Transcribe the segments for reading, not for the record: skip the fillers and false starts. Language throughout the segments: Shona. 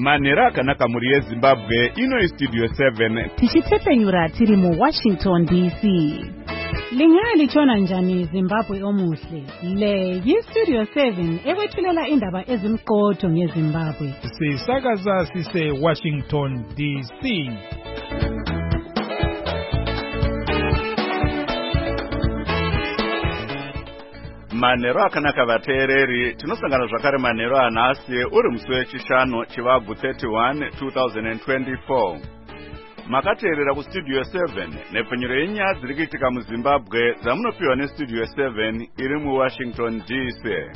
Manera akanaka muri yeZimbabwe ino Studio 7 tichitepenyura tiri mu Washington DC. Lingali chona njani Zimbabwe omuhle. Le Studio 7 ekwethulela indaba ezimqotho ngeZimbabwe. Sisakaza sise Washington DC. Manero akanaka vateereri tinosangana zvakare manero anhasi uri musi wechishanu chivabvu 31 2024. Makateerera kustudio 7 nepfenyuro yenyaya dziri kuitika muZimbabwe dzamunopiwa nestudio 7 iri muWashington DC.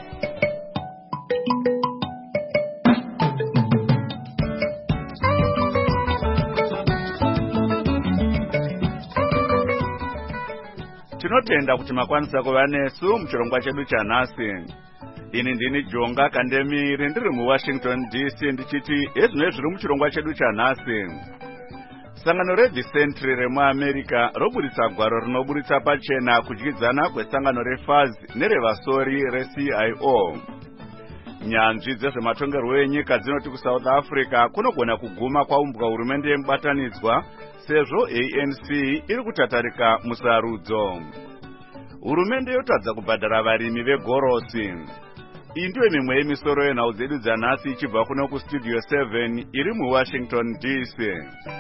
Tinotenda kuti makwanisa kuva nesu muchirongwa chedu chanhasi. Ini ndini Jonga Kandemiri ndiri muWashington DC ndichiti ezvinoi zviri muchirongwa chedu chanhasi. Sangano reDecentry remuAmerica roburitsa gwaro rinoburitsa pachena kudyidzana kwesangano reFAZ nerevasori reCIO. Nyanzvi dzezvematongerwo enyika dzinoti kuSouth Africa kunogona kuguma kwaumbwa hurumende yemubatanidzwa sezvo ANC iri kutatarika musarudzo. Hurumende yotadza kubhadhara varimi vegorosi. Iyi ndiyo mimwe yemisoro yenhau dzedu dzanhasi ichibva kuno kustudio 7 iri muWashington DC.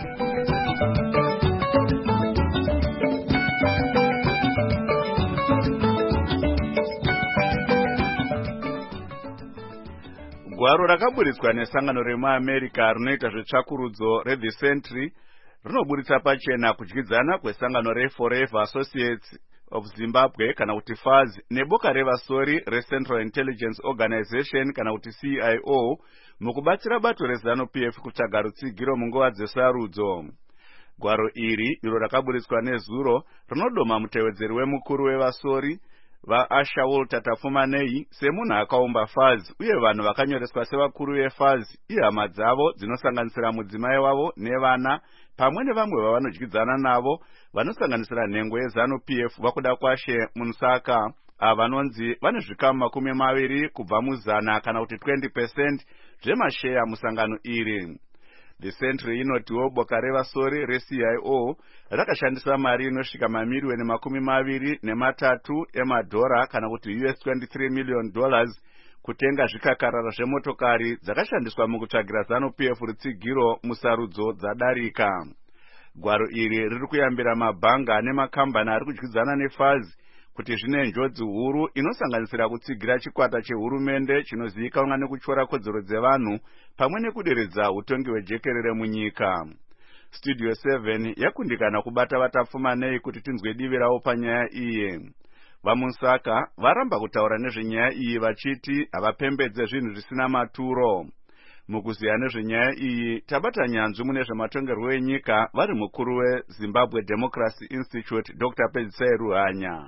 Gwaro rakaburitswa nesangano remuAmerica rinoita zvetsvakurudzo reDecentry rinoburitsa pachena kudyidzana kwesangano reForever Associates of Zimbabwe kana kuti FAZ neboka revasori reCentral Intelligence Organization kana kuti CIO mukubatsira bato reZANU-PF kutsvaga rutsigiro munguva dzesarudzo. Gwaro iri iro rakaburitswa nezuro rinodoma mutevedzeri wemukuru wevasori vaAshaul Tatafumanei semunhu akaumba FAZ uye vanhu vakanyoreswa sevakuru veFAZ ihama dzavo dzinosanganisira mudzimai wavo nevana pamwe nevamwe vavanodyidzana navo vanosanganisira nhengo yeZANU-PF vakuda kwashe Munsaka avanonzi vane zvikamu 20 kubva muzana kana kuti 20% zvemasheya musangano iri. Decentry inotiwo boka revasori reCIO rakashandisa mari inosvika mamiliyoni 23 emadhora kana kuti $23 million kutenga zvikakarara zvemotokari dzakashandiswa mukutsvagira ZANU-PF rutsigiro musarudzo dzadarika. Gwaro iri riri kuyambira mabhanga nemakambani ari kudyidzana neFAZ kuti zvine njodzi huru inosanganisira kutsigira chikwata chehurumende chinozivikanwa nekutyora kodzero dzevanhu pamwe nekuderedza utongi hwejekerere munyika. Studio 7 yakundikana kubata Vatafumanei kuti tinzwe divi ravo panyaya iyi. VaMunsaka varamba kutaura nezvenyaya iyi vachiti havapembedze zvinhu zvisina maturo. Mukuziya nezvenyaya iyi tabata nyanzvi mune zvematongerwo enyika vari mukuru weZimbabwe Democracy Institute Dr. Pedzisai Ruhanya.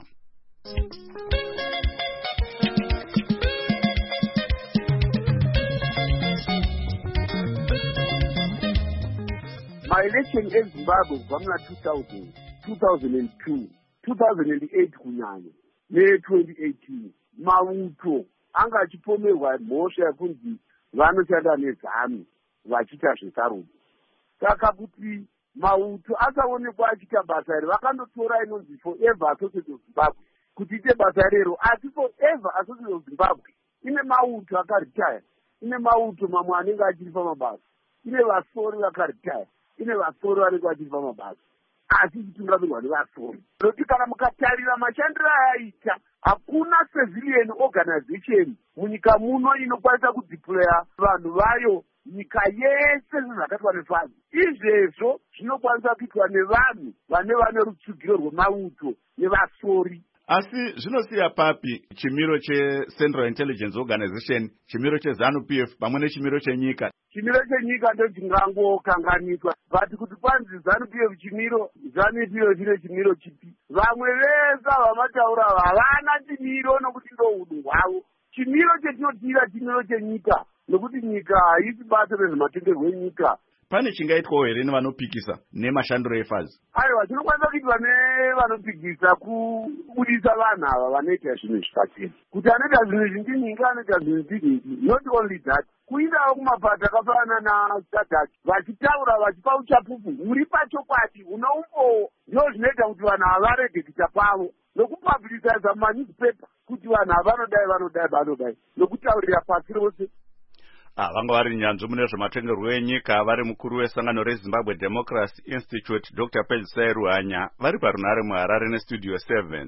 Ma-election eZimbabwe kubva 2002, 2008 kunyanya ne2018 mauto anga achipomerwa mhosva yekunzi vanoshanda neZANU vachiita zvesarudzo. Saka kuti mauto asaonekwa achiita basa iri vakandotora inonzi Forever Associates of Zimbabwe kuti ite basa rero, asi Forever Associates of Zimbabwe ine mauto akaritaya, ine mauto mamwe anenge achiri pamabasa, ine vasori vakaritaya, ine vasori vanenge vachiri pamabasa, asi ichitungamirwa nevasori. Nokuti kana mukatarira mashandiro ayaita, hakuna civilian organization munyika muno inokwanisa kudeploya vanhu vayo nyika yese sezvakaitwa neFAZ. Izvezvo zvinokwanisa kuitwa nevanhu vane rutsugiro rwemauto nevasori. Asi zvinosiya papi chimiro cheCentral Intelligence Organization, chimiro cheZANU-PF pamwe nechimiro chenyika? Chimiro chenyika ndochingangokanganiswa, but kuti kwanzi ZANU-PF chimiro, ZANU-PF chine chimiro chipi? Vamwe vese vamataura havana chimiro nokuti ndohudu hwavo. Chimiro chetinotira chimiro chenyika nokuti nyika haisi basa rezvematongerwo enyika. pane chingaitwawo here nevanopikisa nemashandiro efazi? aiwa tinokwanisa kuitwa nevanopikisa kubudisa vanhu ava vanoita zvinhu zvipachena, kuti anoita zvinhu zvindininga anoita zvinhu zvidiki. Not only that, kuindawo kumapato akafanana naSadat vachitaura vachipa uchapupu huri pachokwadi hunoumbowo, ndo zvinoita kuti vanhu ava varege kuita pavo nokupabhurisaidza mumanewspaper kuti vanhu ava vanodai nokutaurira pasi rose. Vanga vari nyanzvi mune zvematongerwo enyika vari mukuru wesangano reZimbabwe Democracy Institute Dr. Pedzisai Ruhanya vari parunare muHarare nestudio 7.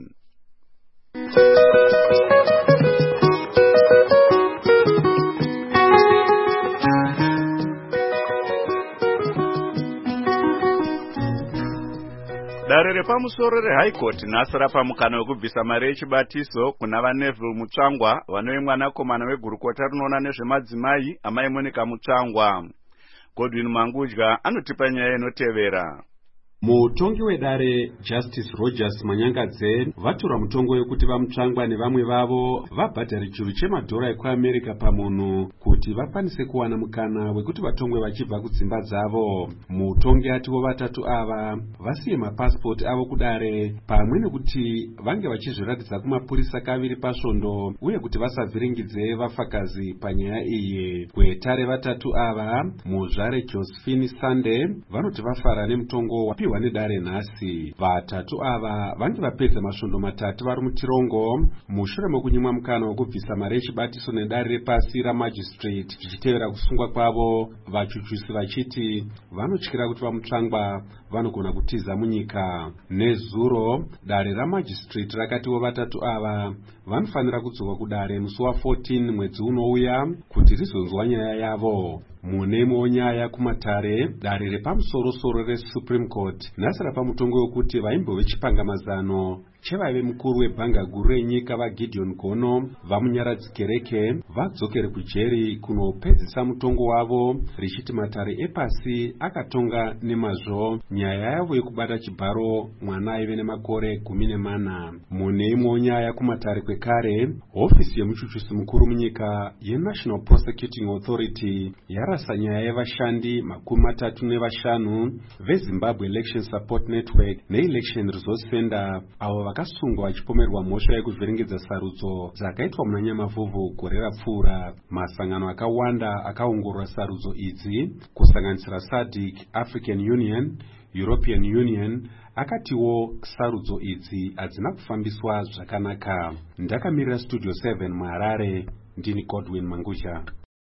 Dare repamusoro reHigh Court nhasi rapa mukana wekubvisa mari yechibatiso kuna vaNeville Mutsvangwa vanove mwanakomana wegurukota rinoona nezvemadzimai amai Monica Mutsvangwa. Godwin Mangudya anotipa nyaya inotevera. Mutongi wedare Justice Rogers Manyangadze vatora mutongo wekuti vamutsvangwa nevamwe vavo vabhadhare chiuru chemadhora ekuAmerica pamunhu kuti vakwanise kuwana mukana wekuti vatongwe vachibva kudzimba dzavo. Mutongi ativo vatatu ava vasiye mapasipoti avo kudare pamwe nekuti vange vachizviratidza kumapurisa kaviri pasvondo uye kuti vasavhiringidze vafakazi panyaya iyi. Kwetare vatatu ava muzvare Josephine Sunday vanoti vafara nemutongo wapiwa nedare nhasi. Vatatu ava vange vapedza masvondo matatu vari mutirongo mushure mokunyimwa mukana wekubvisa mari yechibatiso nedare repasi ramagistrate zvichitevera kusungwa kwavo, vachuchusi vachiti vanotyira kuti vamutsvangwa vanogona kutiza munyika. Nezuro dare ramagistrate rakatiwo vatatu ava vanofanira kudzoka kudare musi wa14 mwedzi unouya kuti rizonzwa nyaya yavo. Munemo nyaya kumatare dare repamusoro-soro reSupreme Court nhasi rapa mutongo wekuti vaimbove chipangamazano chevaive mukuru webhanga guru renyika vaGideon Gono vamunyaradzi kereke vadzokere kujeri kunopedzisa mutongo wavo richiti matare epasi akatonga nemazvo nyaya yavo yekubata chibharo mwana aive nemakore 14. Munemo nyaya kumatare kwekare hofisi yemuchuchusi mukuru munyika yeNational Prosecuting Authority yarasa nyaya yevashandi 35 veZimbabwe Election Support Network neElection Resource Center avo vakasungwa vachipomerwa mhosva yekuvhiringidza sarudzo dzakaitwa muna Nyamavhuvhu gore rapfuura. Masangano akawanda akaongorora sarudzo idzi kusanganisira SADC, African Union, European Union akatiwo sarudzo idzi hadzina kufambiswa zvakanaka. Ndakamirira studio 7 muHarare, ndini Godwin Mangudya.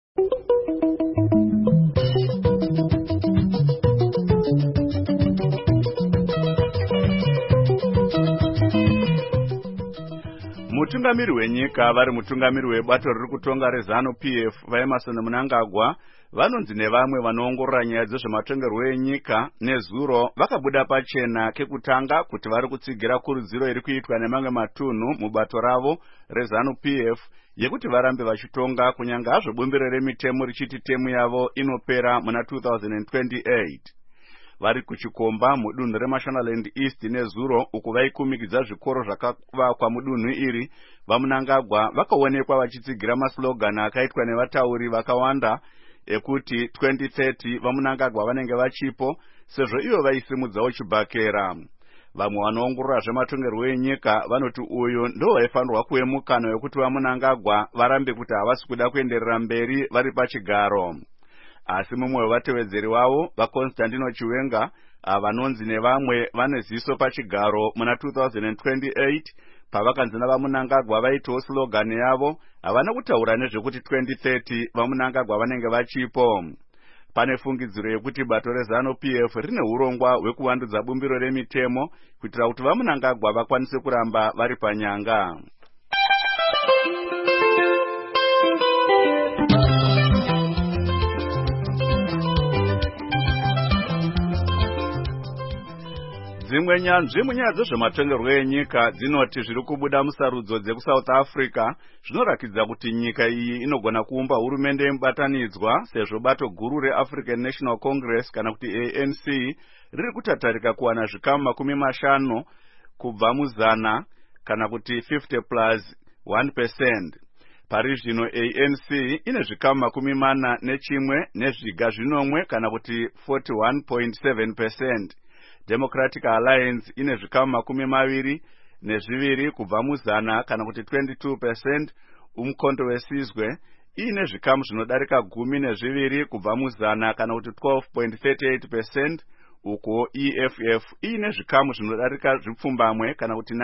Mutungamiri wenyika vari mutungamiri webato riri kutonga reZANU-PF vaEmerson Mnangagwa vanonzi nevamwe vanoongorora nyaya dzezvematongerwo enyika nezuro vakabuda pachena kekutanga kuti vari kutsigira kurudziro iri kuitwa nemamwe matunhu mubato ravo reZANU-PF yekuti varambe vachitonga kunyange hazvo bumbiro remitemo richiti temu yavo inopera muna 2028. Vari kuchikomba mudunhu reMashonaland East nezuro uku vaikumikidza zvikoro zvakavakwa mudunhu iri, vaMnangagwa vakaonekwa vachitsigira maslogani akaitwa nevatauri vakawanda ekuti 2030 vaMnangagwa vanenge vachipo sezvo ivo vaisimudzawo chibhakera. Vamwe vanoongorora zvematongerwo enyika vanoti uyu ndo vaifanirwa kuve mukana wekuti vaMnangagwa varambe kuti havasi kuda kuenderera mberi vari pachigaro. Asi mumwe wevatevedzeri wavo vaConstantino Chiwenga vanonzi nevamwe vane ziso pachigaro muna 2028 pavakanzi navaMnangagwa vaitawo slogani yavo havana kutaura nezvekuti 2030 vaMnangagwa vanenge vachipo. Pane fungidziro yekuti bato reZANU-PF rine urongwa hwekuvandudza bumbiro remitemo kuitira kuti vaMnangagwa vakwanise kuramba vari panyanga. Dzimwe nyanzvi munyaya dzezvematongerwo enyika dzinoti zviri kubuda musarudzo dzekuSouth Africa zvinorakidza kuti nyika iyi inogona kuumba hurumende yemubatanidzwa sezvo bato guru reAfrican National Congress kana kuti ANC riri kutatarika kuwana zvikamu 50 kubva muzana kana kuti 50+1%. Parizvino ANC ine zvikamu 41 nezviga zvinomwe kana kuti 41.7%. Democratic Alliance ine zvikamu 22 kubva muzana kana kuti 22%. Umkhonto weSizwe ine zvikamu zvinodarika 12 kubva muzana kana kuti 12.38%. Uko EFF ine zvikamu zvinodarika zvipfumbamwe kana kuti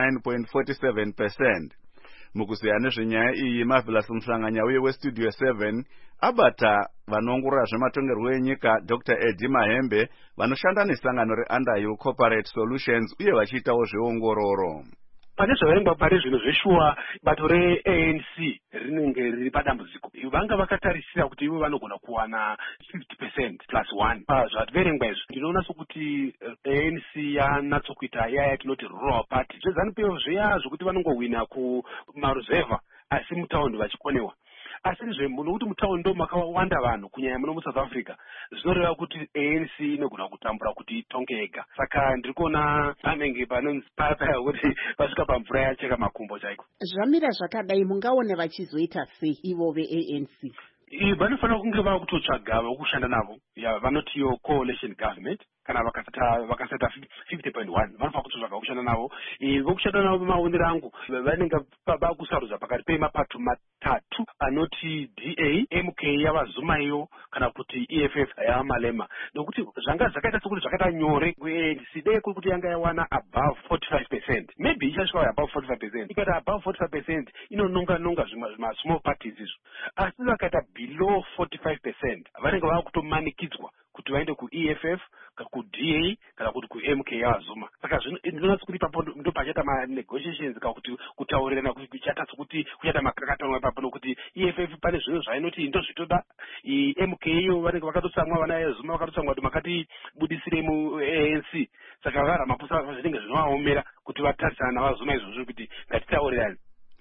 9.47%. Mukuziya nezvenyaya iyi Marvelous Mhlanganya uye weStudio 7 abata vanongorora zvematongerwo enyika Dr. Eddie Mahembe vanoshanda nesangano reUnderhill Corporate Solutions uye vachiitawo zveongororo. Pane zvavarengwa pari zvino zveshuwa bato reANC rinenge riri padambudziko. Vanga vakatarisira kuti ivo vanogona kuwana 50% plus 1 pazvaverengwa izvo. Ndinoona sokuti ANC yanatsokuita yaya tinoti rural party. ZANU-PF zviya zvokuti vanongowina kumaruzevha asi mutaundi vachikonewa. Asi nokuti mutaundi ndo makawanda vanhu kunyanya muno muSouth Africa zvinoreva kuti ANC inogona kutambura kuti itonge yega. Saka ndiri kuona panenge panonzi paya kuti vasvika pamvura yacheka makumbo chaiko. Zvamira zvakadai mungaona vachizoita sei ivo veANC? Vanofanira kunge vava kutotsvaga vokushanda navo vanotiyo coalition government kana vakasata 50.1 vanofanira kutotsvaga vokushanda navo. Vokushanda navo maonero angu vanenge vakusarudza pakati pemapato matatu anoti DA, MK yavazuma iyo kana kuti EFF yavamalema. Nokuti zvanga zvakaita sokuti zvakaita nyore ANC dei kuti yanga yawana above 45%. Maybe ichasvika above 45%. Ikati above 45% inononga zvima small parties izvo. Asi vakaita below 45% vanenge vava kutomanikidzwa kuti vaende kuEFF kuDA kana kuti kuMK yavazuma. Saka ndinoona kuti ipapo ndo pachata negotiations kana kuti kutaurirana kuti kuchata sokuti kuchata makakatanwa ipapo nokuti EFF pane zvinhu zvainoti ndozvitoda MK iyo vanenge vakatotsamwa vana yazuma vakatotsamwa kuti makati budisire muANC. Saka varamaposa zvinenge zvinovaomera kuti vatarisana navazuma izvozvo kuti ngatitaurirane.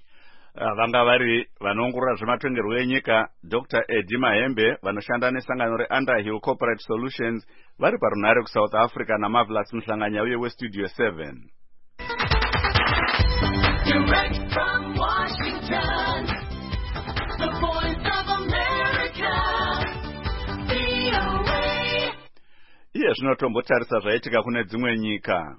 Vanga vari vanongorora zvematongerwo enyika Dr. Eddie Mahembe vanoshanda nesangano reUnderhill Corporate Solutions vari parunare kuSouth Africa naMarvelous Mhlanganya uye weStudio 7. Direct from Washington, the voice of America, VOA. Iye zvinotombotarisa zvaitika kune dzimwe nyika.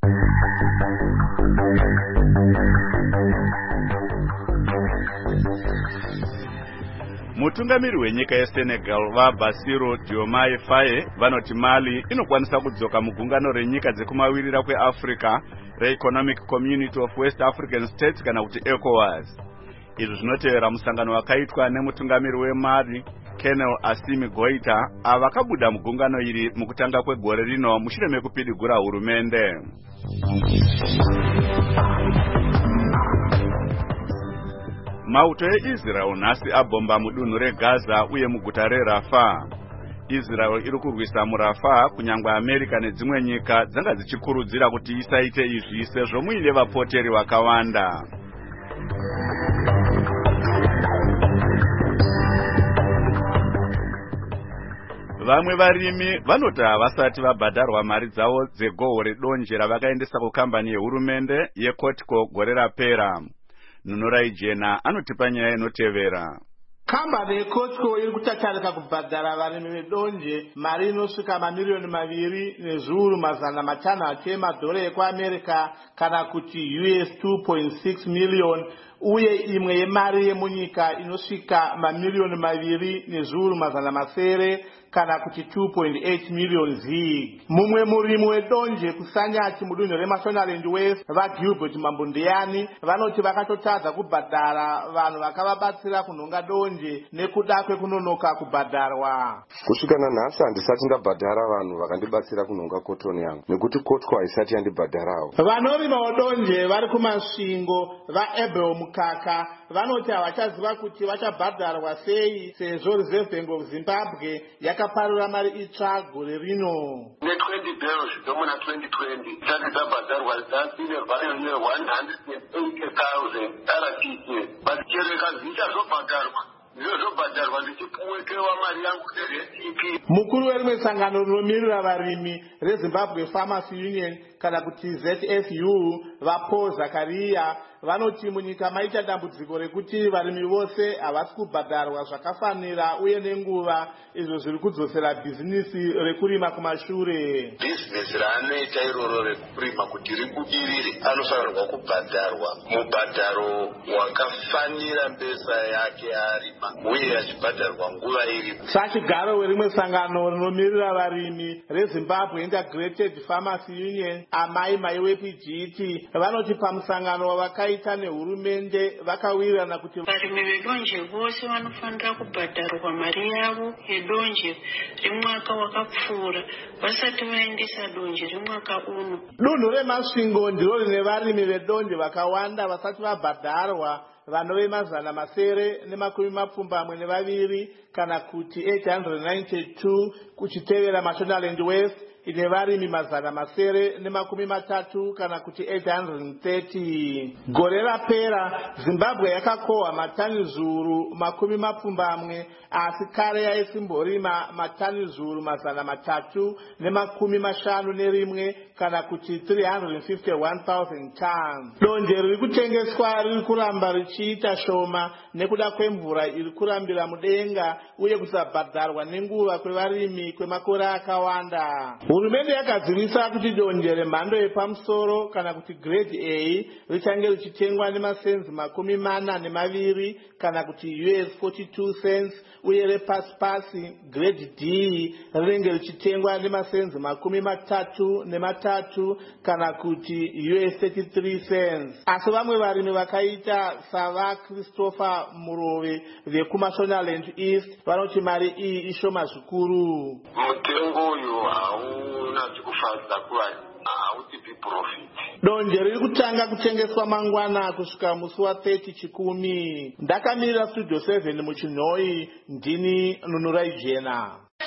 Mutungamiri wenyika yeSenegal vaBassirou Diomaye Faye vanoti Mali inokwanisa kudzoka mugungano renyika dzekumawirira kweAfrica reEconomic Community of West African States kana kuti ECOWAS. Izvi zvinotevera musangano wakaitwa nemutungamiri weMali Colonel Assimi Goita avakabuda mugungano iri mukutanga kwegore rino mushure mekupidigura hurumende. Mauto eIsrael nhasi abomba mudunhu reGaza uye muguta reRafah. Israel iri kurwisa muRafah kunyangwe America nedzimwe nyika dzanga dzichikurudzira kuti isaite izvi sezvo muine vapoteri vakawanda. Vamwe varimi vanoti havasati vabhadharwa mari dzavo dzegohwo redonje ravakaendesa kukambani yehurumende yeCotco gore rapera. Nunorai Jena anotipa nyaya inotevera. Kambani yeCotco iri kutatarika kubhadhara varimi vedonje mari inosvika mamiliyoni 2,500,000 emadhora ekuAmerica kana kuti US 2.6 million uye imwe yemari yemunyika inosvika mamiliyoni 2,700,000 kana kuti 2.8 million zig. Mumwe murimi wedonje kuSanyati mudunhu reMashonaland West vaGilbert Mambundiyani vanoti vakatotadza kubhadhara vanhu vakavabatsira kunhonga donje nekuda kwekunonoka kubhadharwa. Kusvika nanhasi handisati ndabhadhara vanhu vakandibatsira kunhonga kotoni yangu nekuti Cotco haisati yandibhadharawo. Vanorima wedonje vari kumasvingo vaAbel Mukaka vanoti havachaziva kuti vachabhadharwa sei sezvo Reserve Bank of Zimbabwe yakaparura mari itsva gore rino. Ne-20 bills zomuna 2020 dzati dzabhadharwa dzasine value ne-180,000 RTK but chereka zvichazobhadharwa zvinozobhadharwa ndichipuwekewa mari yangu neRTP. Mukuru werimwe sangano rinomirira varimi reZimbabwe Farmers Union kana kuti ZFU vaPaul Zakaria vanoti munyika maita dambudziko rekuti varimi vose havasi kubhadharwa zvakafanira uye nenguva, izvo zviri kudzosera bhizinisi rekurima kumashure. Bhizinesi raanoita iroro rekurima kuti ribudirire anofanirwa kubhadharwa mubhadharo wakafanira mbesa yake arima uye achibhadharwa nguva iripo. Sachigaro werimwe sangano rinomirira varimi reZimbabwe Integrated Farmers Union, Amai Maiwepijiti, vanoti pamusangano wavakaita nehurumende vakawirirana kuti varimi vedonje vose vanofanira kubhadharwa mari yavo yedonje remwaka wakapfuura vasati vaendesa donje remwaka uno. Dunhu reMasvingo ndiro rine varimi vedonje vakawanda vasati vabhadharwa, vanove 972 kana kuti 892 kuchitevera Mashonaland West ine varimi 930 kana kuti 830. Gore rapera Zimbabwe yakakohwa matani zuru 40, asi kare yaisimborima matani zuru 351 kana kuti 351,000 tons. Donje riri kutengeswa riri kuramba richiita shoma nekuda kwemvura iri kurambira mudenga uye kusabhadharwa nenguva kwevarimi kwemakore akawanda. Hurumende yakazivisa kuti donje remhando yepamusoro kana kuti grade A richange richitengwa nemasenzi 42 kana kuti US42 cents uye repasi grade D rinenge richitengwa nemasenzi 33 kana kuti US33 cents. Asi vamwe varimi vakaita sava Christopher Murove vekuMashonaland East vanoti mari iyi ishoma zvikuru. Mutengo uyu hauna chikufadza kuva hautipi profit. Donje riri kutanga kutengeswa mangwana kusvika musi wa30 Chikumi. Ndakamirira Studio 7 muChinhoi, ndini Nunurai Jena.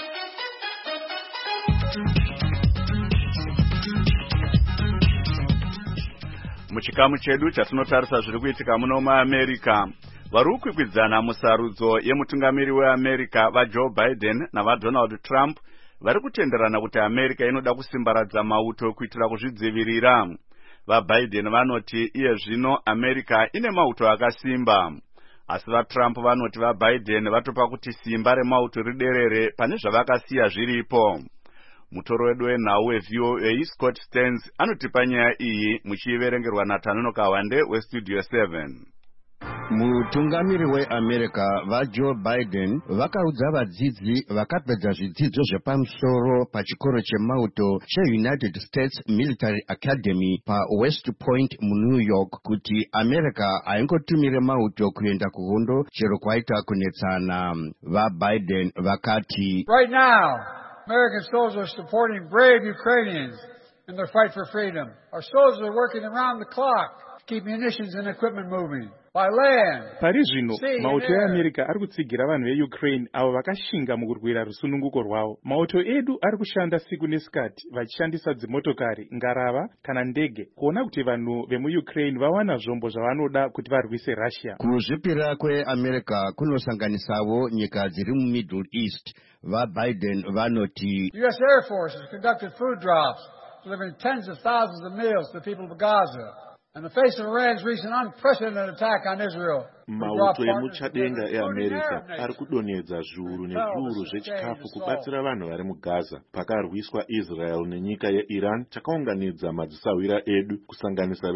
Muchikamu chedu chatinotarisa zviri kuitika muno muAmerica, vari kukwikwidzana musarudzo yemutungamiri weAmerica vaJoe Biden navaDonald Trump vari kutenderana kuti America inoda kusimbaradza mauto kuitira kuzvidzivirira. VaBiden vanoti iye zvino America ine mauto akasimba, asi vaTrump vanoti vaBiden vatopa kuti simba remauto riderere pane zvavakasiya zviripo. Mutoro wedu wenhau weVOA Scott Stearns anotipa nyaya iyi muchiverengerwa naTanono Kawande weStudio 7. Mutungamiri weAmerica vaJoe Biden vakaudza vadzidzi vakapedza zvidzidzo zvepamusoro pachikoro chemauto cheUnited States Military Academy paWest Point muNew York kuti America haingotumire mauto kuenda kuhondo chero kwaita kunetsana. VaBiden vakati, Right now, American soldiers are supporting brave Ukrainians in their fight for freedom. Our soldiers are working around the clock to keep munitions and equipment moving. By land, pari zvino sea, mauto air. eAmerica ari kutsigira vanhu veUkraine avo vakashinga mukurwira rusununguko rwavo. Mauto edu ari kushanda siku nesikati vachishandisa dzimotokari, ngarava kana ndege kuona kuti vanhu vemuUkraine vawana zvombo zvavanoda kuti varwise Russia. Kuzvipira kweAmerica kunosanganisavo nyika dziri muMiddle East. VaBiden vanoti, U.S. Air Force has conducted food drops, delivering tens of thousands of meals to the people of Gaza. In the face of Iran's recent unprecedented attack on Israel, mauto emuchadenga eAmerica ari kudonhedza zviuru nezviuru zvechikafu kubatsira vanhu vari muGaza pakarwiswa Israel nenyika yeIran. Takaunganidza madzisawira edu kusanganisira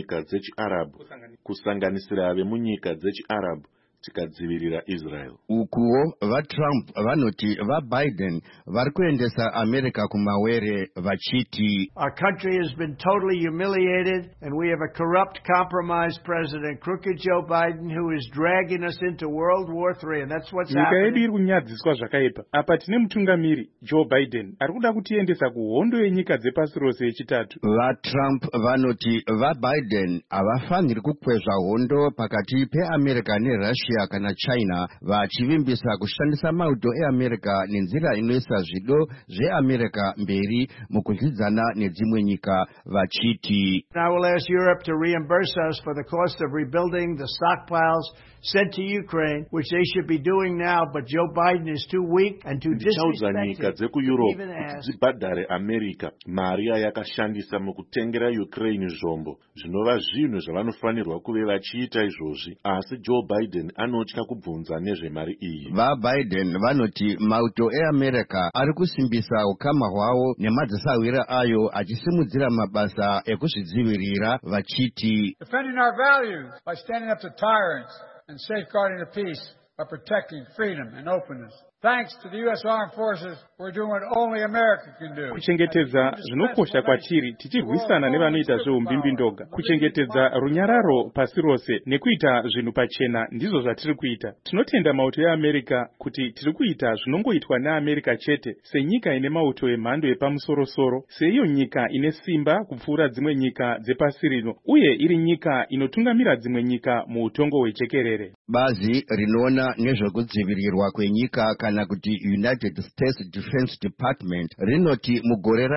vemunyika dzechiArabhu tikadzivirira Israel. Ukuwo vaTrump vanoti vaBiden vari kuendesa America kumawere vachiti, Our country has been totally humiliated and we have a corrupt, compromised president, crooked Joe Biden, who is dragging us into World War III, and that's what's nyika yedu happening. iri kunyadziswa zvakaipa. Apa tine mutungamiri Joe Biden ari kuda kutiendesa kuhondo yenyika dzepasi rose yechitatu. VaTrump vanoti vaBiden havafaniri kukwezva hondo pakati peAmerica neRussia Russia kana China vachivimbisa kushandisa mauto eAmerica nenzira inoisa zvido zveAmerica mberi mukuzvidzana nedzimwe nyika vachiti. I will ask Europe to reimburse us for the cost of rebuilding the stockpiles sent to Ukraine, which they should be doing now, but Joe Biden is too weak and too nyika dzekueurope kuti dzibhadhare America mari yayakashandisa mukutengera Ukraine zvombo zvinova zvinhu zvavanofanirwa kuve vachiita izvozvi, asi Joe Biden anotya kubvunza nezvemari iyi. VaBiden vanoti mauto eAmerica ari kusimbisa ukama hwavo nemadzisawira ayo achisimudzira mabasa ekuzvidzivirira vachiti. Defending our values by standing up to tyrants and safeguarding the peace by protecting freedom and openness. Thanks to the U.S. Armed Forces, we're doing what only America can do. Kuchengetedza zvinokosha kwatiri tichirwisana nevanoita zveumbimbi ndoga. Kuchengetedza runyararo pasi rose nekuita zvinhu pachena ndizvo zvatiri kuita. Tinotenda mauto eAmerica kuti tiri kuita zvinongoitwa neAmerica chete, senyika ine mauto emhando yepamusoro-soro, seiyo nyika ine simba kupfuura dzimwe nyika dzepasi rino, uye iri nyika inotungamira dzimwe nyika muutongo hwechekerere. Bazi rinoona nezvekudzivirirwa kwenyika kana kuti United States Defense Department rinoti mugore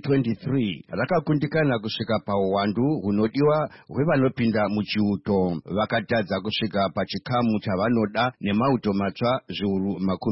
ra2023 rakakundikana kusvika pauwandu hunodiwa hwevanopinda muchiuto, vakatadza kusvika pachikamu chavanoda nemauto matsva zviuru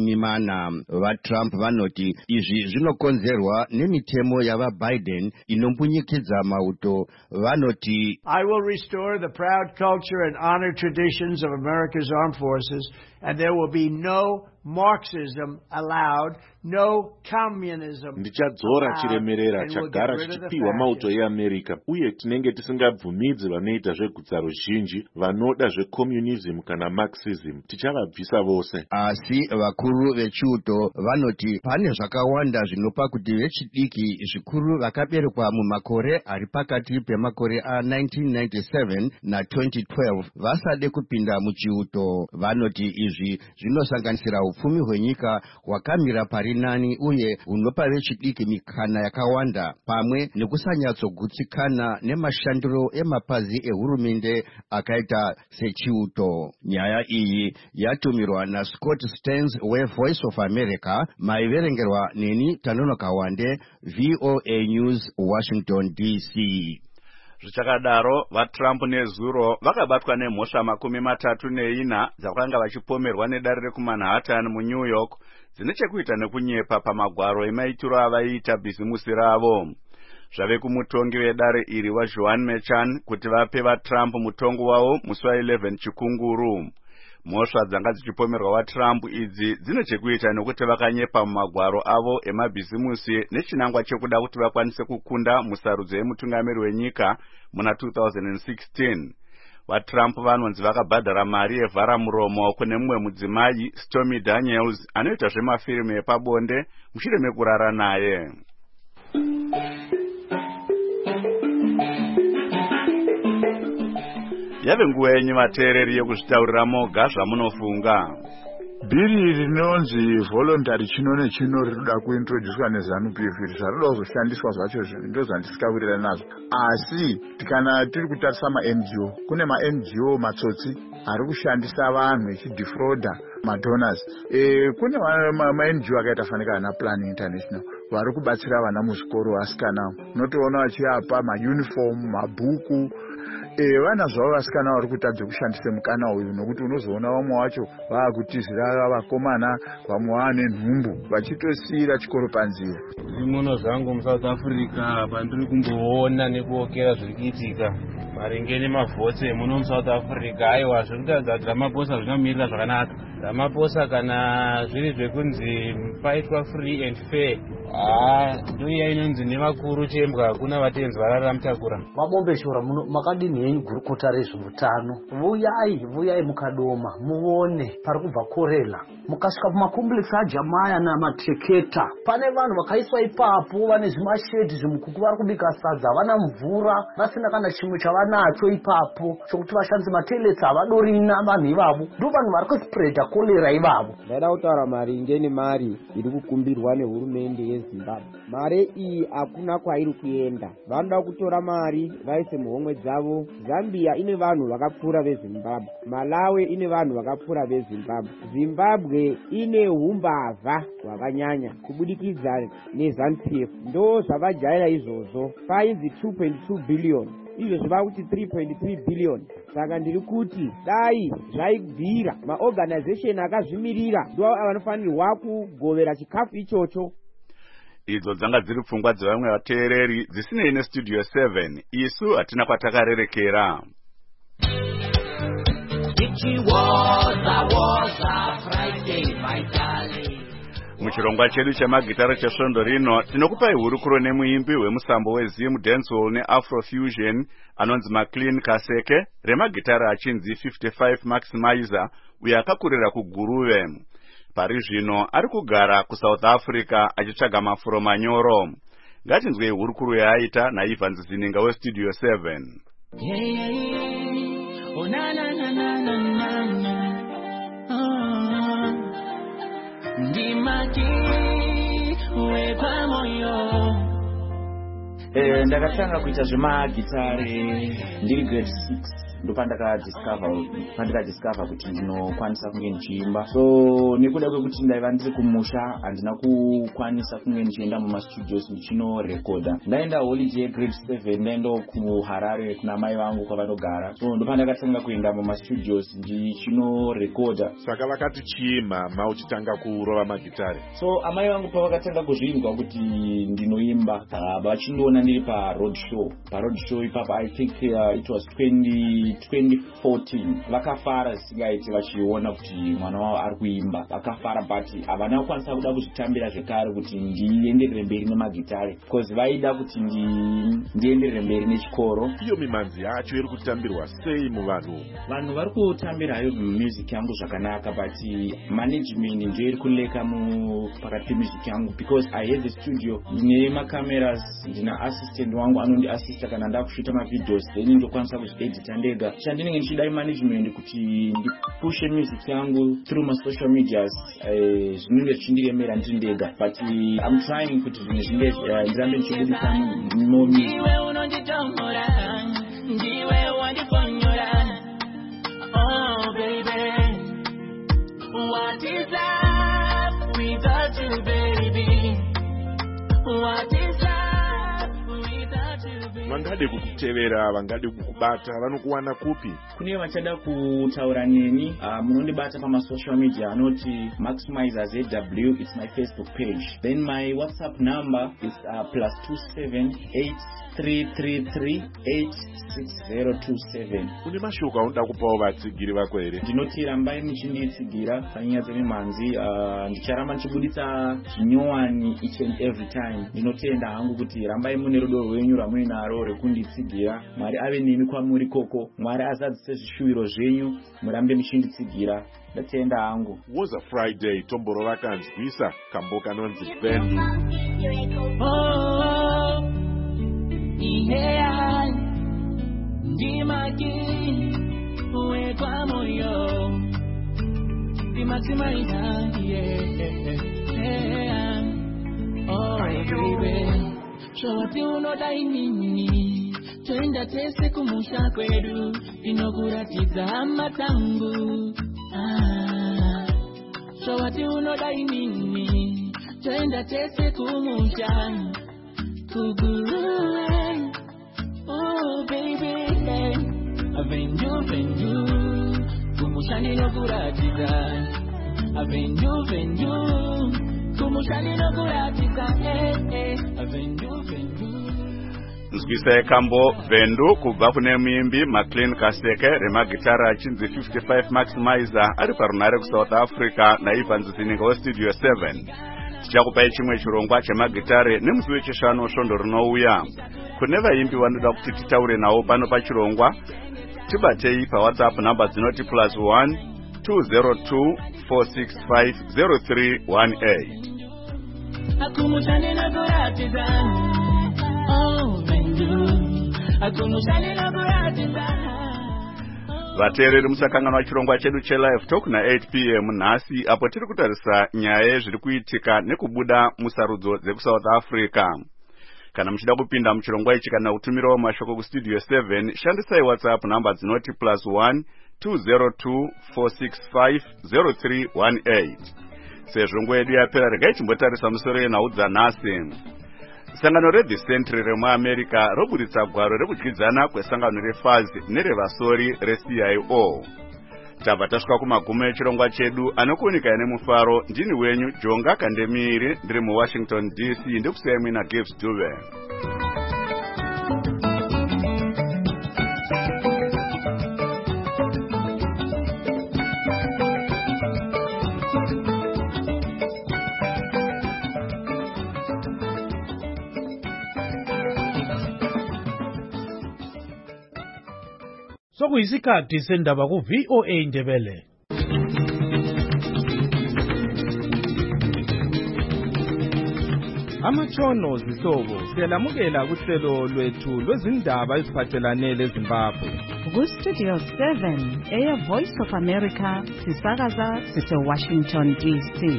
40. VaTrump vanoti izvi zvinokonzerwa nemitemo yavaBiden inombunyikidza mauto. Vanoti I will restore the proud culture and honor traditions of America's armed forces, and there will be no Marxism allowed, no communism. Ndichadzora chiremerera chagara chichipiwa mauto eAmerica, uye tinenge tisingabvumidzi vanoita zvegutsaro zhinji vanoda zvecommunism kana Marxism. Tichavabvisa vose. Asi vakuru vechiuto vanoti pane zvakawanda zvinopa kuti vechidiki zvikuru vakaberekwa mumakore ari pakati pemakore a1997 na2012 vasade kupinda muchiuto. Vanoti izvi zvinosanganisira upfumi hwenyika hwakamira pari nani uye hunopa vechidiki mikana yakawanda, pamwe nekusanyatsogutsikana nemashandiro emapazi ehurumende akaita sechiuto. Nyaya iyi yatumirwa naScott Stearns weVoice of America, maiverengerwa neni Tanonoka Wande, VOA News, Washington DC. Zvichakadaro, vaTrump nezuro vakabatwa nemhosva 34 dzavakanga vachipomerwa nedare rekuManhattan muNew York dzine chekuita nekunyepa pamagwaro emaitiro avaiita bhizimusi ravo. Zvave kumutongi wedare iri waJohn Merchan kuti vape vaTrump mutongo wavo musi wa11 chikunguru. Mhosva dzanga dzichipomerwa vaTrump idzi dzine chekuita nekuti vakanyepa mumagwaro avo emabhizimusi nechinangwa chekuda kuti vakwanise kukunda musarudzo yemutungamiri wenyika muna 2016. VaTrump vanonzi vakabhadhara mari yevhara muromo kune mumwe mudzimai, Stormy Daniels, anoita zvemafirimu epabonde mushure mekurara naye. Yave nguva yenyu vateereri yekuzvitaurira moga zvamunofunga. Bhiri rinonzi voluntary chino nechino rinoda kuintroducwa neZANU-PF zvaroda kuzoshandiswa zvacho ndo zvandisikawirirana nazvo. Asi kana tiri kutarisa maNGO, kune maNGO matsotsi ari kushandisa vanhu echidefrauda madonors. Kune maNGO akaita fanika ana Plan International vari kubatsira vana muzvikoro vasikana, unotoona vachiapa mauniform, mabhuku. Vana zvavo vasikana vari kutadza kushandisa mukana uyu, nokuti unozoona vamwe vacho vaakutizira vakomana, vamwe vaane nhumbu vachitosiyira chikoro panzira. Zvimono zvangu muSouth Africa pandiri kumboona nekuokera zviri kuitika maringe nemavhotsi emuno muSouth Africa, aiwa zviri kutaridza kuti Ramaphosa zvinomirira zvakanaka. Ramaphosa kana zviri zvekunzi paitwa free and fair, ndoiya inonzi nevakuru chembwa hakuna vatenzi varara mutakura. Mabombeshora muno makadini henyu gurukota rezveutano, vuyai mukadoma muone pari kubva korela, mukasvika kumakompleksi aJamaya namateketa, pane vanhu vakaiswa ipapo vane zvimashedhi zvimukuku vari kubika sadza, havana mvura, vasina kana chimwe chavanacho ipapo chokuti vashandise matoilets havadorina vanhu ivavo, ndo vanhu vari kuspreda kolera ivavo. Ndaida kutaura maringe nemari iri kukumbirwa nehurumende yezimbabwe. Mare iyi hakuna kwairi kuenda. Vanoda kutora mari vaise muhomwe dzavo. Zambia ine vanhu vakapfuura vezimbabwe. Malawi ine vanhu vakapfuura vezimbabwe. Zimbabwe ine umbavha hwakanyanya kubudikidza neZANU-PF. Ndo zvavajaira izvozvo. Painzi 2.2 billion. Izvo zvava kuti 3.3 billion. Saka ndiri kuti dai zvaibvira maorganization akazvimirira ndo vanofanirwa kugovera chikafu ichocho. Idzo dzanga dziri pfungwa dzevamwe vateereri dzisinei nestudio 7. Isu hatina kwatakarerekera. Muchirongwa chedu chemagitara chesvondo rino tinokupai hurukuro nemuimbi wemusambo weZim Dancehall neAfrofusion anonzi McLean Kaseke, remagitara achinzi 55 Maximizer uyo akakurira kuGuruve. Pari zvino ari kugara kuSouth Africa achitsvaga mafuro manyoro. Ngatinzwei hurukuro yaaita naIvan Zininga weStudio 7. Ndakatanga kuita zvemagitare ndiri grade 6 ndopandakadiscover kuti ndinokwanisa kunge ndichiimba. So nekuda kwekuti ndaiva ndiri kumusha handina kukwanisa kunge ndichienda mumastudios ndichinorekoda. Ndaenda holiday grade 7 ndaenda kuHarare kuna mai vangu kwavanogara. So ndopandakatanga kuenda mumastudios ndichinorekoda. Saka vakati chiima mauchitanga kurova magitare. So amai vangu pavakatanga kuzvinzwa kuti ndinoimba vachindoona ndiri paroad show ipapa I think it was 2014 vakafara zvisingaiti vachiona kuti mwana wavo ari kuimba. Vakafara but havana kukwanisa kuda kuzvitambira zvekare kuti ndienderere mberi nemagitare because vaida kuti ndienderere mberi nechikoro. Iyo mimanzi yacho iri kutambirwa sei muvanhu? Vanhu vari kutambira hayo music yangu zvakanaka but management ndio iri kuleka pakati pemusic yangu because I have the studio, ndine macameras, ndina assistant wangu anondi assista kana ndakushuta mavideos then ndokwanisa kuzviedita ndega. Chandinenge ndichida management kuti ndipushe music yangu through my social medias zvinenge zvichindiremera ndiri ndega but I'm trying kuti zvinhu zvinge ndirambe ndichibudisa more music. Oh baby, what is up without you baby? What is up without you baby? Vangade kukutevera, vangade kukubata, vanokuwana kupi? Kune vachada kutaura neni, munondibata pama social media anoti Maximizer ZW, it's my Facebook page. Then my WhatsApp number is +278 333860027. Une mashoko aunoda kupawo vatsigiri vako here? Ndinoti rambai muchinditsigira panyaya dzemimhanzi. Ndicharamba ndichibuditsa zvinyowani each and every time. Ndinotenda hangu kuti rambai mune rudo rwenyu rwamuri naro rekunditsigira. Mwari ave nemi kwamuri koko. Mwari azadzise zvishuwiro zvenyu. Murambe muchinditsigira. Ndatenda hangu. Was a Friday tomboro vakanzwisa kambo kanonzi Vendu. Yeah, Dimaki, we kwamoyo, Maximizer, yeah. Oh baby, show up you no dainini, twenda tese kumusha kwedu, inoguratiza matangu. Show up you no dainini, twenda tese kumusha. Oh baby, avendu, kumushani no kuratiza. Avendu, kumushani no kuratiza. Avendu. Nzwisa kambo Vendu kubva kune muimbi McLean Kaseke, remagitara achinzi 55 Maximizer ari parunare kuSouth Africa naIvan Zininga weStudio 7. Tichakupai chimwe chirongwa chemagitare nemusi wechishanu svondo rinouya. Kune vaimbi vanoda kuti titaure nawo pano pachirongwa, tibatei paWhatsApp namba dzinoti +1 202 465 0318. vateereri musakanganwa chirongwa chedu chelive talk na8 p.m. nhasi apo tiri kutarisa nyaya yezviri kuitika nekubuda musarudzo dzekusouth Africa. Kana muchida kupinda muchirongwa ichi kana kutumirawo mashoko kustudio 7 shandisai WhatsApp namba dzinoti +1 202 465 0318. Sezvo nguva yedu yapera regai chimbotarisa musoro yenhau dzanhasi. Sangano reThe Century remuAmerica roburitsa gwaro rekudyidzana kwesangano reFAZ nerevasori reCIO. Tabva tasvika kumagumo echirongwa chedu anokuoneka nemufaro. Ndini wenyu Jonga Kandemiri ndiri muWashington DC ndikusiyai muina Gibbs Dube. Sokuyisikhathi sendaba ku VOA Ndebele. Amatshono zihlobo siyalamukela kuhlelo lwethu lwezindaba eziphathelane leZimbabwe. Ku Studio 7 Air Voice of America sisakaza sise Washington DC.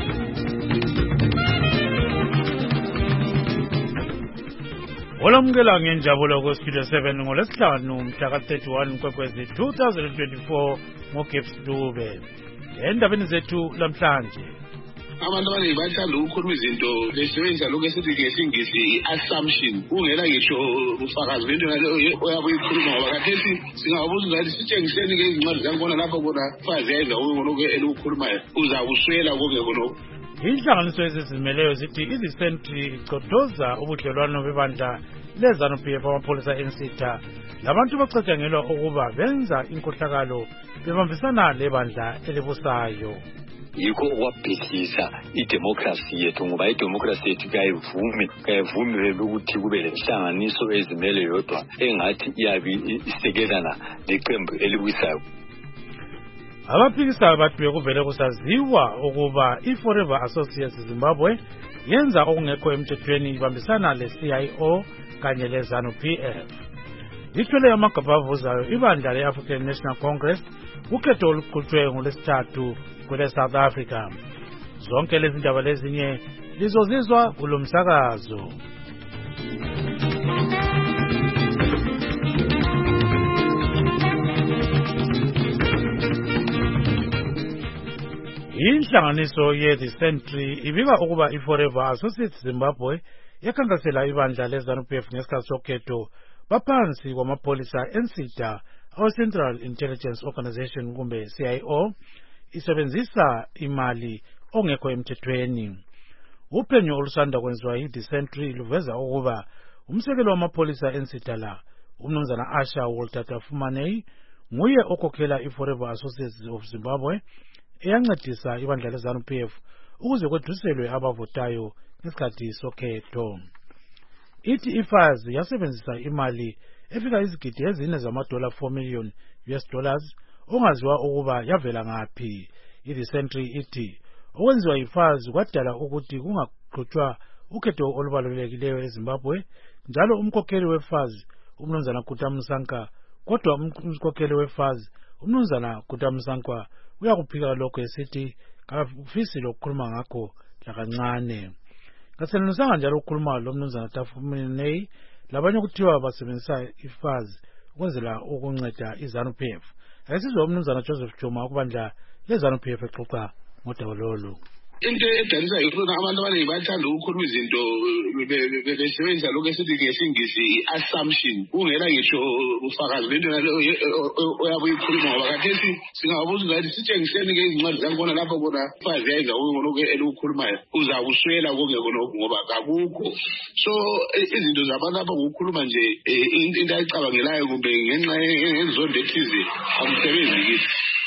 Olamukela ngenjabulo ku Studio 7 ngolesihlanu mhla ka-31 Nkwekwezi 2024 ngoGibbs Dube. Endabeni zethu lamhlanje. Abantu abaningi bathanda ukukhuluma izinto besebenzisa lokho esithi ngesingisi i-assumption kungela ngisho ufakazi bento oyabe uyikhuluma ngoba khathesi singabuza ukuthi sitshengiseni-ke izincwadi zangibona lapho khona fazi yayenza lokho elukukhulumayo uzakuswela kongekho lokho. Inhlanganiso ezizimeleyo zithi iThe Century icodoza ubudlelwano bebandla leZANU-PF amapholisa eNsitha labantu bacatshangelwa ukuba benza inkohlakalo bebambisana lebandla elibusayo. Yikho okwabhidlisa idemocracy yethu ngoba idemocracy yethu kayivumi ukuthi kube lenhlanganiso ezimele yodwa engathi iyabe isekelana leqembu elibusayo. Abaphikisayo bathi bekuvele kusaziwa ukuba iForever Associates Zimbabwe yenza okungekho emthethweni ibambisana leCIO kanye leZANU-PF. Lithwele amagabha avuzayo ibandla le-African National Congress ukhetho oluqhutshwe ngolwesithathu kwele South Africa. Zonke lezi ndaba lezinye lizozizwa kulo msakazo. Inhlanganiso yeThe Century ibika ukuba iForever Associates Zimbabwe yakhankasela ibandla leZANU-PF ngesikhathi sokhetho baphansi kwamapholisa eNsitha Central Intelligence Organization kumbe CIO isebenzisa imali ongekho emthethweni. Uphenyo olusanda kwenziwa yiThe Century luveza ukuba umsekelo wamapholisa eNsitha la umnumzana Asha Walter Tafumanei nguye okhokhela iForever Associates of Zimbabwe eyancedisa ibandla leZANU-PF ukuze kweduselwe abavotayo ngesikhathi sokhetho. Ithi iFAZ yasebenzisa imali efika izigidi ezine zamadola $4 million ongaziwa ukuba yavela ngaphi. iThe Century ithi okwenziwa yiFAZ kwadala ukuthi kungaqhutshwa ukhetho olubalulekileyo eZimbabwe, njalo umkhokheli weFAZ umnumzana Kutamusanka, kodwa umkhokheli weFAZ umnumzana Kutamusanka uyakuphika lokho esithi kafisi lokukhuluma ngakho lakancane. Kasenisanga njalo ukukhuluma lo mnumzana Tafumanei labanye kuthiwa basebenzisa iFAZ ukwenzela ukunceda iZANU-PF. Asizwe umnumzana Joseph Choma ukubandla leZANU-PF exoxa ngodaba lolu. Into edanisa yikho abantu abaningi bathanda ukukhuluma izinto besebenzisa lokho esithi ngesingisi i-assumption kungela ngisho ufakazi bento oyabe uyikhuluma ngoba khathesi singabuza ukuthi sitshengiseni-ke izincwadi zangibona lapho khona fazi yayenza lokho elukukhulumayo uzakuswela kongekho lokho ngoba kakukho. So izinto zabantu lapho ngokukhuluma nje into ayicabangelayo kumbe ngenxa yenzondo ethize akusebenzi kithi.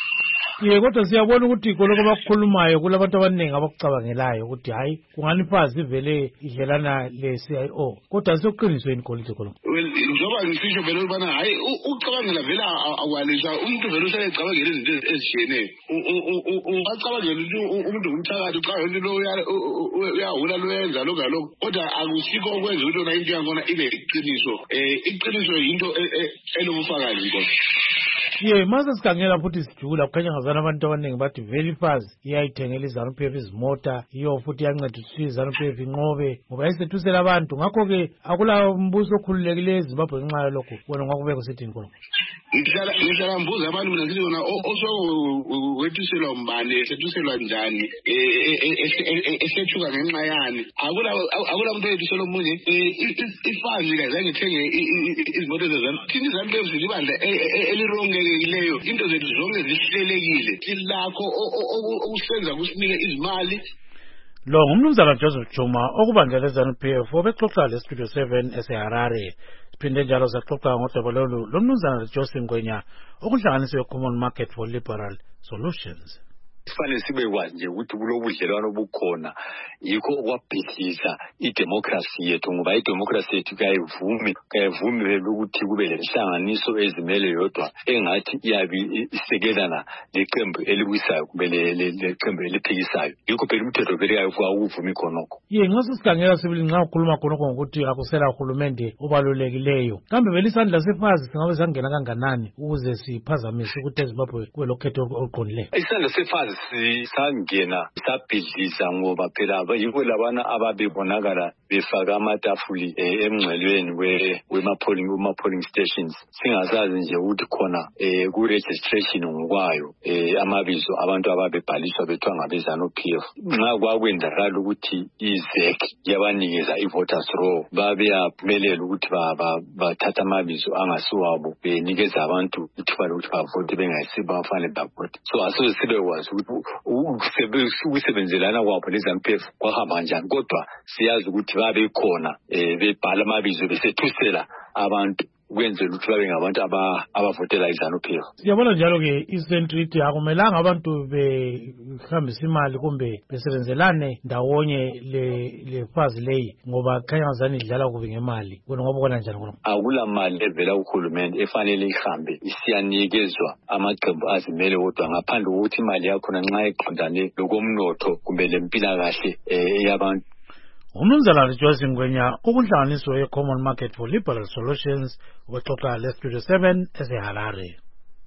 Kodwa siyabona ukuthi koloko bakukhulumayo kulabantu abaningi abakucabangelayo ukuthi hayi kungani iFAZ ivele idlelana leCIO, kodwa sokuqiniswe inkolito koloko. Njoba ngisho vele ubana hayi ucabangela vele akwalisha umuntu vele usayecabangela izinto ezishiyeneyo. Ungacabangela ukuthi umuntu umthakathi ucabangela into uyahula loyenza lokho ngalokho, kodwa akusikho okwenza ukuthi into yakhona ibe iqiniso. Iqiniso yinto enobufakazi kodwa. Ye mase sikhangela futhi sijula kukhanya ngazana abantu abaningi bathi Veritas iyayithengela iZANU-PF izimota iyo futhi yanceda ukuthi iZANU-PF inqobe ngoba isethusela abantu ngakho ke akula umbuso okhululekileyo eZimbabwe ngenxa yalokho wena ngakubeka usithini khona. Ngihlala mbuza abantu mina sithi yona osowethuselwa umbane sethuselwa njani esethuka ngenxa yani akula muntu oyethuselwa omunye ifazi kazange ithenge izimoto zezanu thina iZANU-PF zilibandla elirongekileyo into zethu zonke zihlelekile silakho okusenza kusinike izimali. Lo ngumnumzana Joseph Chuma okubandla leZANU-PF obexoxa leStudio 7 eseHarare. Siphinde njalo saxoxa ngodaba lolu lomnumzana Joseph Ngwenya okuhlanganisiwe Common Market for Liberal Solutions. Kufanele sibekwazi nje ukuthi kulobudlelwano obukhona yikho okwabhidliza idemocracy yethu ngoba idemocracy yethu kayivumi ukuthi kube lenhlanganiso ezimele yodwa engathi iyabi isekelana leqembu eliwisayo kube leqembu eliphikisayo yikho phela umthetho vele awuvumi khonokho. Ye ngasikhangela sibili nxa ukhuluma khonokho ngokuthi akusela uhulumende obalulekileyo kambe vele isandla sefazi singabe sangena kanganani ukuze siphazamise ukuthi eZimbabwe kube lokhetho oluqondileyo. Isandla sefazi sangena sabhidliza ngoba phela yikho labana ababebonakala befaka amatafuli emngcelweni wema-polling stations singasazi nje ukuthi khona ku-registration ngokwayo amabizo abantu ababebhaliswa bethiwa ngabeZANU-PF nxa kwakwenzakala ukuthi iZEC yabanikeza i-voters roll babeyaphumelela ukuthi bathatha amabizo angasiwabo benikeza abantu ithuba lokuthi bavote bengayisibo abafanele bavote so asoze sibekwazi ukuthi ukusebenzelana kwabo leZANU-PF kwahamba njani kodwa siyazi ukuthi babekhona bebhala amabizo besethusela abantu kwenzela ukuthi babe ngabantu abavotela iZANU-PF. Siyabona njalo ke isentry akumelanga abantu behambisa imali kumbe besebenzelane ndawonye lefazi leyi ngoba khanya ngazani idlala kubi ngemali wena ngoba ubona njani khona. Akula mali evela kuhulumende efanele ihambe isiyanikezwa amaqembu azimele wodwa ngaphandle kokuthi imali yakhona nxa iqondane lokomnotho kumbe lempilakahle yabantu. Umnumzana Joseph Ngwenya okuhlanganiswe ye-Common Market for Liberal Solutions wexoxa leStudio 7 eseHarare.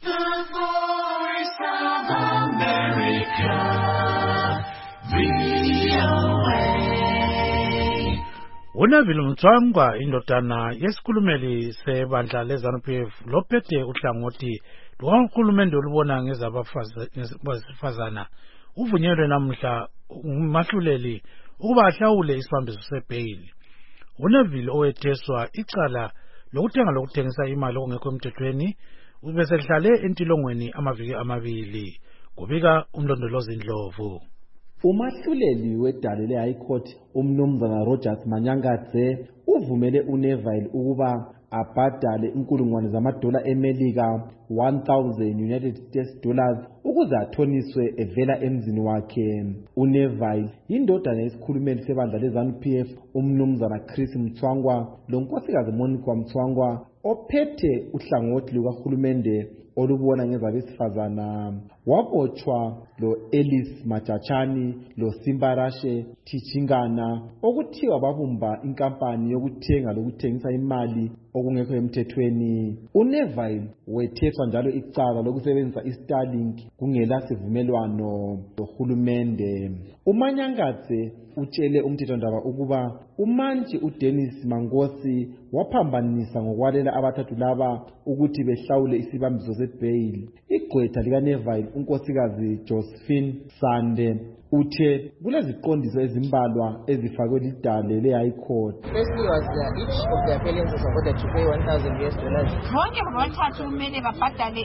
uNeville Mtswangwa indodana yesikhulumeli sebandla leZANU-PF lophethe uhlangothi lukaHulumende olubona ngezabesifazana uvunyelwe namhla umahluleli ukuba ahlawule isibambiso sebhayili. uNeville owetheswa icala lokuthenga lokuthengisa imali okungekho emthethweni ubesehlale entilongweni amaviki amabili kubika umlondolozi Ndlovu. Umahluleli wedale le-High Court umnumzana Rogers Manyangadze uvumele uNeville ukuba abhadale inkulungwane zamadola eMelika 1,000 United States dollars ukuze athoniswe evela emzini wakhe. uNeville indodana yesikhulumeli sebandla leZANU-PF umnumzana Chris Mtswangwa lonkosikazi Monica Mtswangwa ophethe uhlangothi lukahulumende olubona ngezabesifazana. Wabotshwa lo Ellis Majachani lo Simbarashe Tichingana okuthiwa babumba inkampani yokuthenga lokuthengisa imali okungekho emthethweni. uNeville wetheswa njalo icala lokusebenzisa iStarlink kungela sivumelwano lohulumende. uManyangadze utshele umthethondaba ukuba umantshi uDennis Mangosi waphambanisa ngokwalela abathathu laba ukuthi behlawule isibambiso sebail. Igqwetha likaNeville unkosikazi Josephine Sande uthe kuleziqondiso ezimbalwa ezifakwe lidale le-High Court. Firstly was each of the appellants was ordered to pay $1,000. Bonke bobathathu kumele babhadale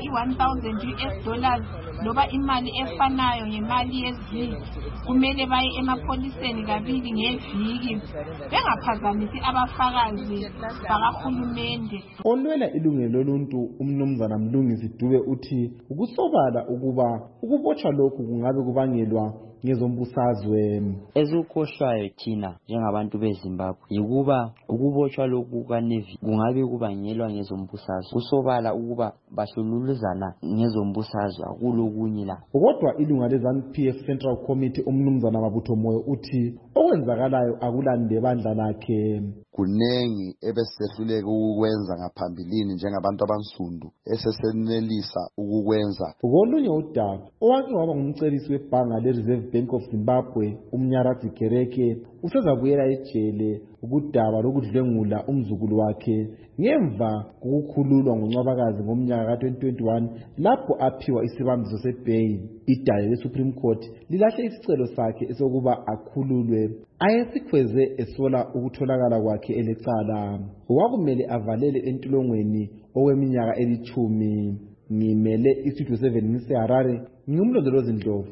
$1,000 loba imali efanayo ngemali yezigi. Kumele baye emapholiseni kabili ngeviki bengaphazamisi abafakazi bakahulumende. Olwela ilungelo loluntu umnumzana Mlungisi Dube uthi ukusobala ukuba ukubotshwa lokhu kungabe kubangelwa ngezombusazwe. Ezikhohlwayo thina njengabantu beZimbabwe yikuba ukubotshwa lokhu kaNevi kungabe kubangelwa ngezombusazwe. Kusobala ukuba bahlululuzana ngezombusazwe akulokunye la. Kodwa ilunga leZANU-PF Central Committee umnumzana Mabutho Moyo uthi okwenzakalayo akulande bandla lakhe. Kunengi ebesehluleka ukukwenza ngaphambilini njengabantu abansundu esesenelisa ukukwenza. Kolunye udaba owake waba ngumcebisi webhanga le-Reserve Bank of Zimbabwe uMnyaradzi Gereke usezabuyela ejele ukudaba lokudlwengula umzukulu wakhe ngemva kokukhululwa ngoNcwabakazi ngomnyaka ka-2021 lapho aphiwa isibambiso sebail. Idale le-Supreme Court lilahle isicelo sakhe esokuba akhululwe ayesikhweze esola ukutholakala kwakhe elecala. Wakumele avalele entolongweni okweminyaka 10. Ngimele istudio 7 ngiseHarare ngumlondolozi Ndlovu.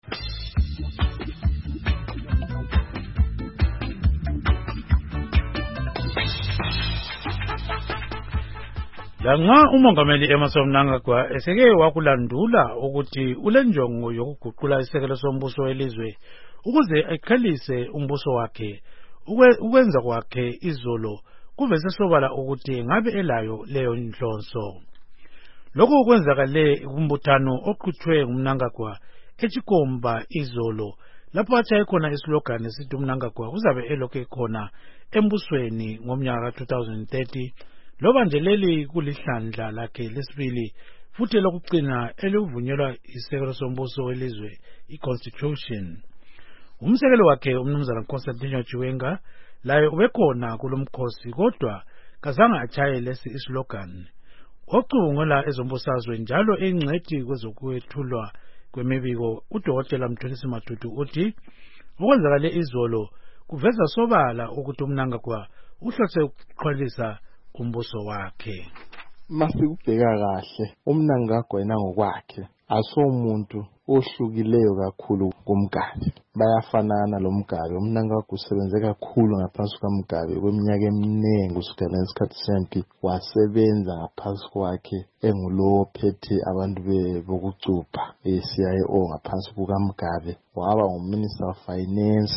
Lanxa umongameli Emmerson Mnangagwa eseke wakulandula ukuthi ulenjongo yokuguqula isekelo sombuso welizwe ukuze aqhelise umbuso wakhe ukwenza kwakhe izolo kuvese sobala ukuthi ngabe elayo leyo nhloso. Lokho kwenzakale kumbuthano oqhutshwe nguMnangagwa eChikomba izolo lapho atshaye khona islogan esithi uMnangagwa uzabe elokhe khona embusweni ngomnyaka ka-2030 loba nje leli kulihlandla lakhe lesibili futhi lokucina elivunyelwa isekelo sombuso welizwe i-Constitution. Umsekelo wakhe umnumzana Constantine Chiwenga laye ubekhona kulomkhosi kodwa kazange achaye lesi islogan. Ocubungula ezombusazwe njalo engcedi kwezokwethulwa kwemibiko uDokotela Mthulisi Matutu uthi okwenzakale izolo kuveza sobala ukuthi uMnangagwa uhlose ukuqhelisa umbuso wakhe. Masikubheka kahle uMnangagwa yena ngokwakhe asomuntu ohlukileyo kakhulu kuMgabe. Bayafanana lo Mgabe. uMnangagwa usebenze kakhulu ngaphansi kaMgabe kweminyaka eminingi kusukela ngesikhathi sempi wasebenza ngaphansi kwakhe engulo phethe abantu bokucupha eCIO ngaphansi kukaMgabe. Waba nguminister of finance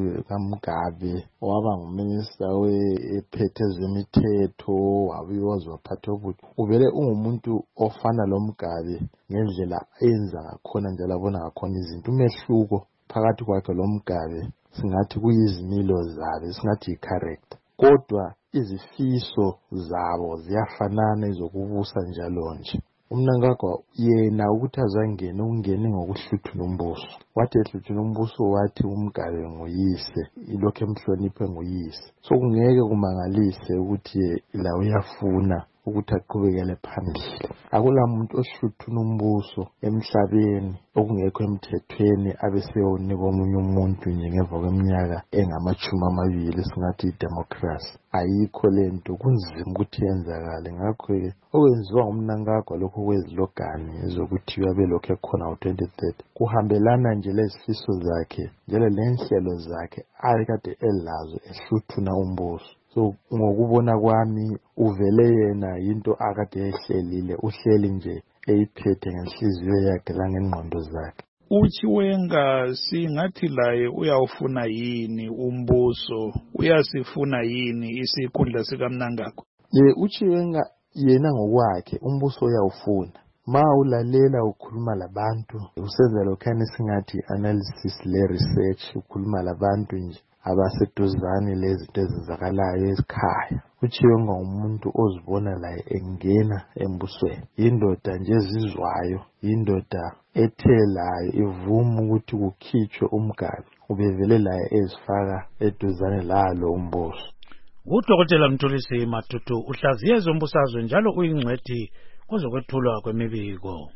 kaMgabe, waba nguminister wephethe zemithetho, wabiwazwa waphatha ubuthi. Uvele ungumuntu ofana lo Mgabe ngendlela enza ngakhona njalo abona ngakhona izinto. Umehluko phakathi kwakhe lo Mgabe singathi kuyizimilo zabe, singathi i-character, kodwa izifiso zabo ziyafanana ezokubusa njalo nje. uMnangagwa yena ukuthi azangene ungene ngokuhluthuna umbuso. Wathi ehluthuna umbuso wathi uMgabe nguyise, ilokho emhloniphe nguyise. So kungeke kumangalise ukuthi la uyafuna ukuthi aqhubekele phambili. Akula muntu ohluthuna umbuso emhlabeni okungekho emthethweni abeseyonika omunye umuntu nje ngemva kweminyaka engama-20 singathi idemocracy. Ayikho lento, kunzima ukuthi yenzakale. Ngakho-ke okwenziwa nguMnangagwa lokho kwezilogani ezokuthi uyabe lokho ekhona ngo-2030 kuhambelana nje lezifiso zakhe njalo lenhlelo zakhe akade elazo ehluthuna umbuso. So ngokubona kwami uvele yena into akade ehlelile, uhleli nje eyiphethe ngenhliziyo yakhe langengqondo zakhe. uChiwenga singathi laye uyawufuna yini umbuso, uyasifuna yini isikhundla sikaMnangagwa? uChiwenga yena ngokwakhe umbuso uyawufuna. Ma ulalela ukhuluma labantu usenza lokhane singathi analysis le research, ukhuluma labantu nje abaseduzane lezinto ezenzakalayo ezikhaya. uChiwenga umuntu ozibona laye engena embusweni, indoda nje ezizwayo, indoda ethelayo ivuma ukuthi kukhitshwe uMgabe, ubevele laye ezifaka eduzane lalo umbuso. uDokotela Mthulisi Matutu uhlaziye ezombusazwe njalo uyingcwethi kwezokwethulwa kwemibiko.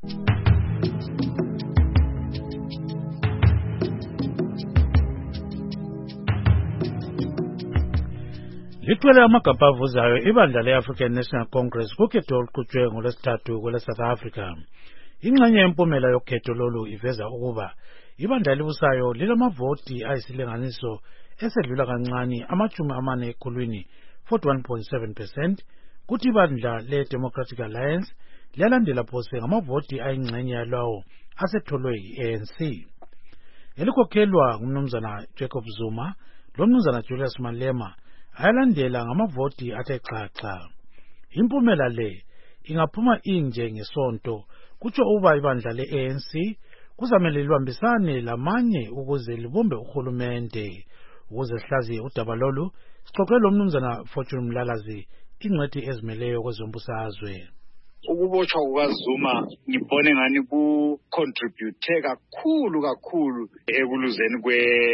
Lithwele amagabha avuzayo ibandla le-African National Congress kukhetho oluqhutshwe ngolwesithathu kwele-South Africa. Ingxenye yempumela yokhetho lolu iveza ukuba ibandla elibusayo lilamavoti ayisilinganiso esedlula kancane 40 ekhulwini 41.7%, kuthi ibandla le-Democratic Alliance liyalandela phose ngamavoti ayingxenye yalawo asetholwe yi-ANC. elikhokhelwa ngumnumzana Jacob Zuma lomnumzana Julius Malema ayalandela ngamavoti athe xaxa. Impumela le ingaphuma inje ngesonto kutsho uba ibandla le-ANC kuzamele libambisane lamanye ukuze libumbe uhulumende. Ukuze sihlaziye udaba lolu sixoxe lomnumzana Fortune Mlalazi ingcwethi ezimeleyo kwezombusazwe. Ukubotshwa kukaZuma ngibone ngani ku-contribute kakhulu ekuluzeni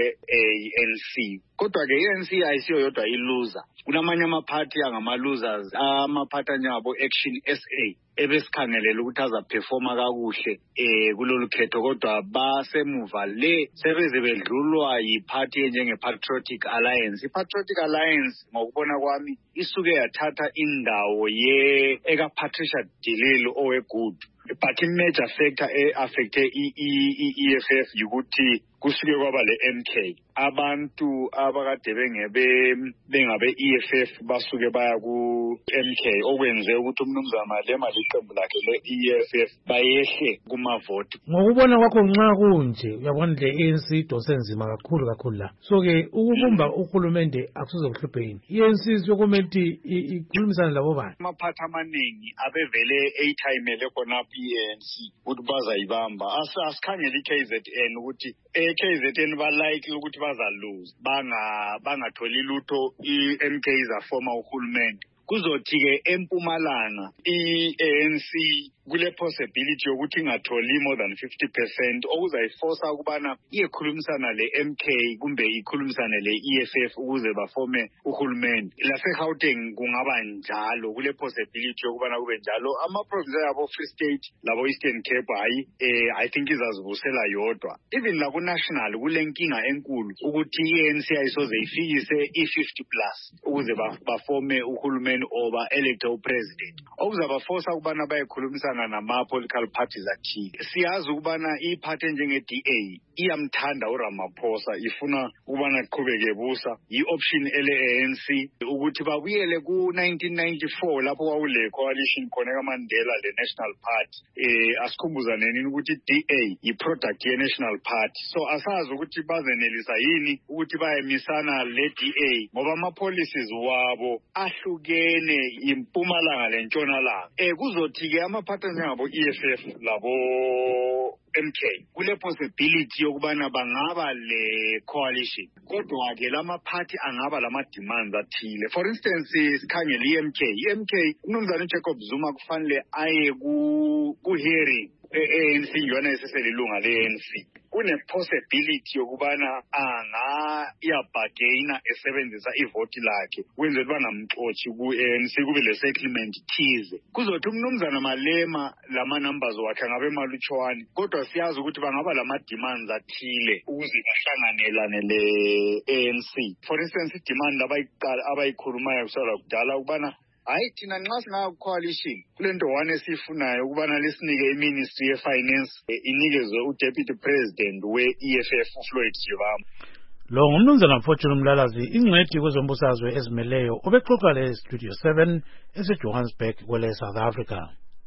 kwe-ANC. Kodwa-ke i-ANC ayisiyo yodwa iluza. Kunamanye amaphathi angama-losers, amaphathi anjengabo Action SA ebesikhangelela ukuthi azaphefoma kakuhle kulolu khetho, kodwa basemuva le sebeze bedlulwa yiphathi enjenge-Patriotic Alliance. I-Patriotic Alliance ngokubona kwami isuke yathatha indawo eka-Patricia de Lille oweGood. But i-major factor e-affecte i-EFF yikuthi kusuke kwaba le-MK. Abantu abakade bengabe EFF basuke baya ku-MK okwenze ukuthi umnumzana Malema liqembu lakhe le-EFF bayehle kumavoti. Ngokubona kwakho nxa kunje uyabona le ANC idonse nzima kakhulu la. So-ke ukubumba uhulumende akusoze kuhluphe yini? I-ANC sokumele ikhulumisane labo bani? Amaphathi amaningi abevele eyithayimele khonapho i-ANC ukuthi bazayibamba. Asikhangela i-KZN ukuthi KZN balikely ukuthi bazalose bangatholi lutho i-MK izafoma uhulumende. Kuzothi-ke empumalanga i-ANC kule possibility yokuthi ingatholi more than 50% okuzayiforsa ukubana iyekhulumisana le-MK kumbe ikhulumisane le-EFF ukuze bafome uhulumende. Lase-Gauteng kungaba njalo, kule possibility yokubana kube njalo. Ama-province yabo Free State labo Eastern Cape I think izazibusela yodwa. Even naku-national kule nkinga enkulu ukuthi i-ANC ayisoze ifikise i-50 plus ukuze bafome uhulumende oba elected president. Okuzabaforsa ukubana bayekhulumisana nama-political parties athile. Siyazi ukubana iphathi njenge-DA iyamthanda uRamaphosa, ifuna ukubana qhubeke busa. I-option ele-ANC ukuthi babuyele ku-1994 lapho kwakule coalition khona kaMandela le-National Party. Asikhumbuzaneni ukuthi i-DA yi-product ye-National Party. So asazi ukuthi bazenelisa yini ukuthi bayemisana le-DA ngoba ama-policies wabo ahlukene impumalanga lentshonalanga. Kuzothi-ke amaphathi njengabo EFF labo MK kule possibility yokubana bangaba le coalition, kodwa-ke lamaphathi angaba lama-demands athile. For instance, sikhangela i-MK umnumzana Jacob Zuma kufanele aye ku-hearing e-ANC yona eseselilunga le-ANC. Kune-possibility yokubana angayabhageyina esebenzisa ivoti lakhe kwenzela ukuthi bangamxotshi ku-ANC kube le-settlement thize. Kuzothi umnumzana Malema lama-numbers wakhe angabe malutshwane, kodwa siyazi ukuthi bangaba lama-demands athile ukuze bahlanganelane le-ANC. For instance, i-demand abayikhulumayo kusala kudala ukubana hayi thina nxa singa-coalition kulento one esifunayo ukubana lisinike i-Ministry ye-Finance inikezwe u-Deputy President we-EFF uFloyd Shivambu. Lo ngumnumzana Fortune Mlalazi ingcwethi kwezombusazwe ezimeleyo obexoxa le-Studio 7 ese-Johannesburg kwele South Africa.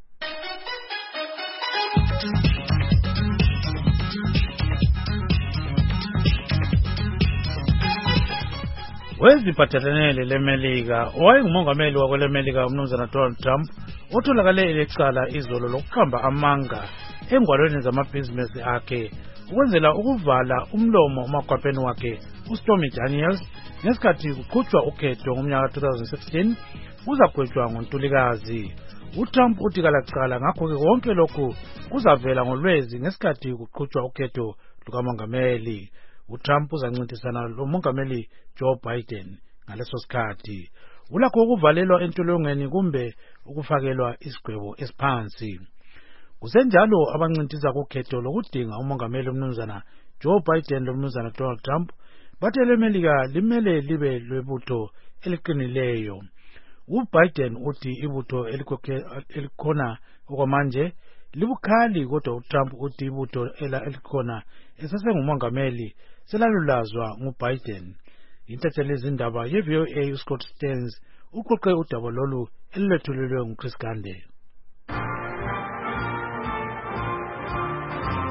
Weziphathelene leMelika owayengumongameli wakweleMelika umnumzana Donald Trump otholakale elecala izolo lokuqamba amanga engwalweni zamabhizinisi akhe ukwenzela ukuvala umlomo umakwapeni wakhe uStormy Daniels ngesikhathi kuqhutshwa ukhetho ngomnyaka 2016 uzagwetshwa ngoNtulikazi. uTrump uthi kalacala ngakho-ke konke lokhu kuzavela ngolwezi ngesikhathi kuqhutshwa ukhetho lukamongameli. uTrump uzancintisana lomongameli Joe Biden ngaleso sikhathi. Ulakho ukuvalelwa entolongweni kumbe ukufakelwa isigwebo esiphansi. Kusenjalo abancintisa kukhetho lokudinga umongameli umnumzana Joe Biden lomnumzana Donald Trump bathe leMelika limele libe lwebutho eliqinileyo. uBiden uthi ibutho elikhona okwamanje libukhali, kodwa uTrump uthi ibutho elikhona esesengumongameli selalulazwa nguBiden. Intatheli izindaba ye-VOA uScott Stearns uqoqe udaba lolu elilethulelwe nguChris Gande.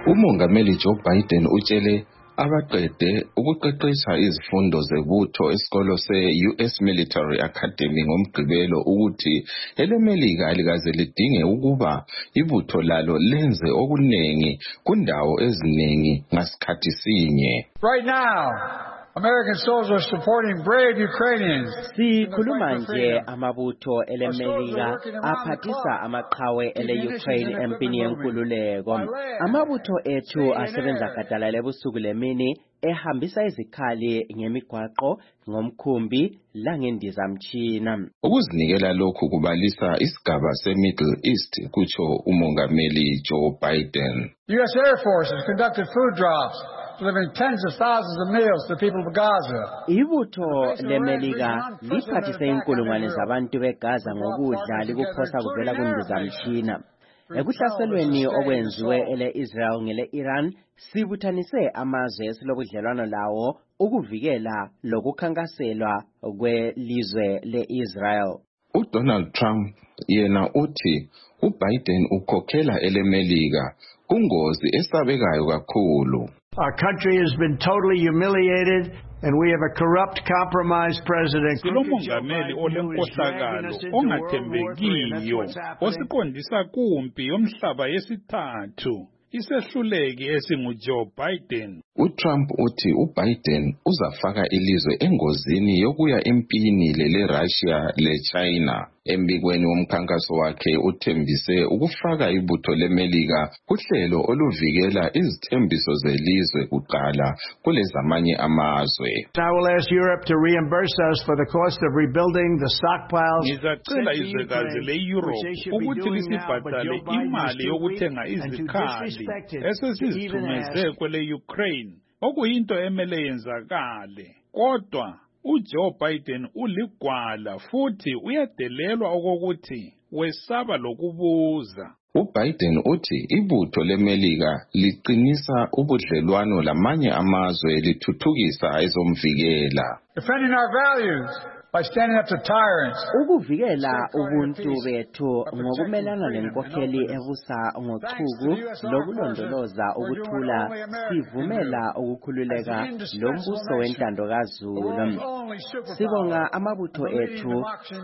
Umongameli Joe Biden utshele abaqede ukuqeqesha izifundo zebutho esikolo se-US Military Academy ngomgqibelo ukuthi elemelika alikaze lidinge ukuba ibutho lalo lenze okuningi kundawo eziningi ngasikhathi sinye. Right now, American soldiers are supporting brave Ukrainians. Sikhuluma nje amabutho elemelika aphathisa amaqhawe ele-Ukraine empini yenkululeko. Amabutho ethu asebenza gadalala ebusuku lemini ehambisa izikhali ngemigwaqo, ngomkhumbi langendizamtshina. Ukuzinikela lokhu kubalisa isigaba se-Middle East, kutsho umongameli Joe Biden. The US Air Force has conducted food drops, delivering tens of thousands of meals to the people of Gaza. Ibutho lemelika liphathise inkulungwane zabantu beGaza ngokudla likuphosa kuvela kundizamtshina. Ekuhlaselweni okwenziwe ele-Israel ngele-Iran, sibuthanise amazwe esilobudlelwano lawo ukuvikela lokukhankaselwa kwelizwe le-Israel. UDonald Trump yena uthi uBiden ukhokhela elemelika kungozi esabekayo kakhulu. Our country has been totally humiliated, and we have a corrupt, compromised president. Silomongameli olenkohlakalo ongathembekiyo osiqondisa kumpi yomhlaba yesithathu isehluleki esinguJoe Biden. UTrump uthi uBiden uzafaka ilizwe engozini yokuya empini leRussia leChina. Embikweni womkhankaso wakhe uthembise ukufaka ibutho lemelika kuhlelo oluvikela izithembiso zelizwe kuqala kulezamanye amazwe. I will ask Europe to reimburse us for the cost of rebuilding the stockpiles. Ngizacela izwekazi le-Europe ukuthi lisibhadale imali yokuthenga izikhali esesizithumeze kwele-Ukraine, okuyinto emele yenzakale. Kodwa uJoe Biden uligwala futhi uyadelelwa okokuthi wesaba lokubuza. UBiden uthi ibutho lemelika liqinisa ubudlelwano lamanye amazwe lithuthukisa ezomvikela. Defending our values by standing up to tyrants. Ukuvikela ubuntu bethu ngokumelana lenkokheli ebusa ngochuku lokulondoloza ukuthula, sivumela ukukhululeka lombuso wentando kaZulu. Sibonga amabutho ethu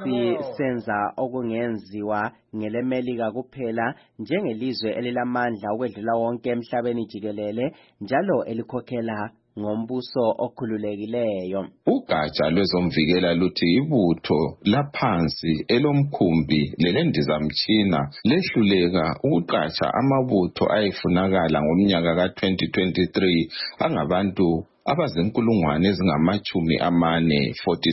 sisenza okungenziwa ngelemelika kuphela njengelizwe elilamandla ukwedlula wonke emhlabeni jikelele njalo elikhokhela ngombuso okhululekileyo. Ugatsha lwezomvikela luthi ibutho laphansi elomkhumbi lelendizamtshina lehluleka ukuqatsha amabutho ayefunakala ngomnyaka ka-2023 angabantu abazinkulungwane ezingama-40,000.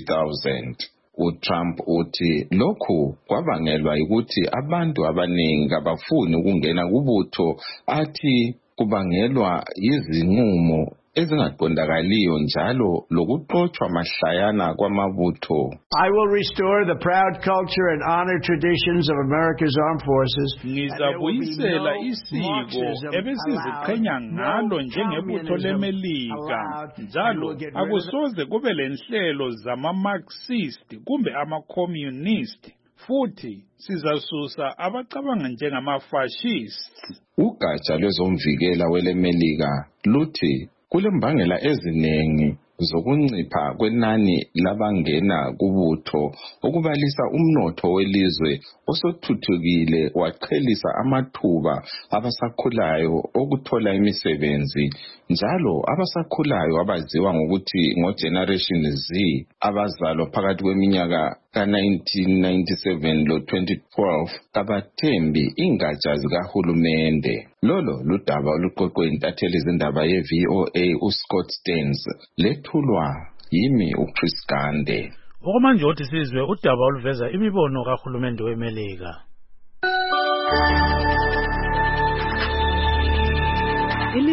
UTrump uthi lokhu kwabangelwa ukuthi abantu abaningi abafuni ukungena kubutho, athi kubangelwa yizinqumo ezingaqondakaliyo njalo lokuxoshwa mahlayana kwamabutho. I will restore the proud culture and honor traditions of America's armed forces. Ngizabuyisela isiko ebesiziqhenya ngalo njengebutho lemelika, njalo akusoze kube lenhlelo zama-Marxist kumbe ama-communist, futhi sizasusa abacabanga njengama-fascist. Ugatsha lwezomvikela welemelika luthi kulembangela eziningi zokuncipha kwenani labangena kubutho, okubalisa umnotho welizwe osothuthukile waqhelisa amathuba abasakhulayo okuthola imisebenzi, njalo abasakhulayo abaziwa ngokuthi ngoGeneration Z abazalwa phakathi kweminyaka ka-1997 lo-2012 kabathembi ingatsha zikahulumende. Lolo ludaba oluqoqwe intatheli zindaba ye-VOA uScott Stearns, lethulwa yimi uChris Gande. Okwamanje othi sizwe udaba oluveza imibono kahulumende wemelika. Ilizwe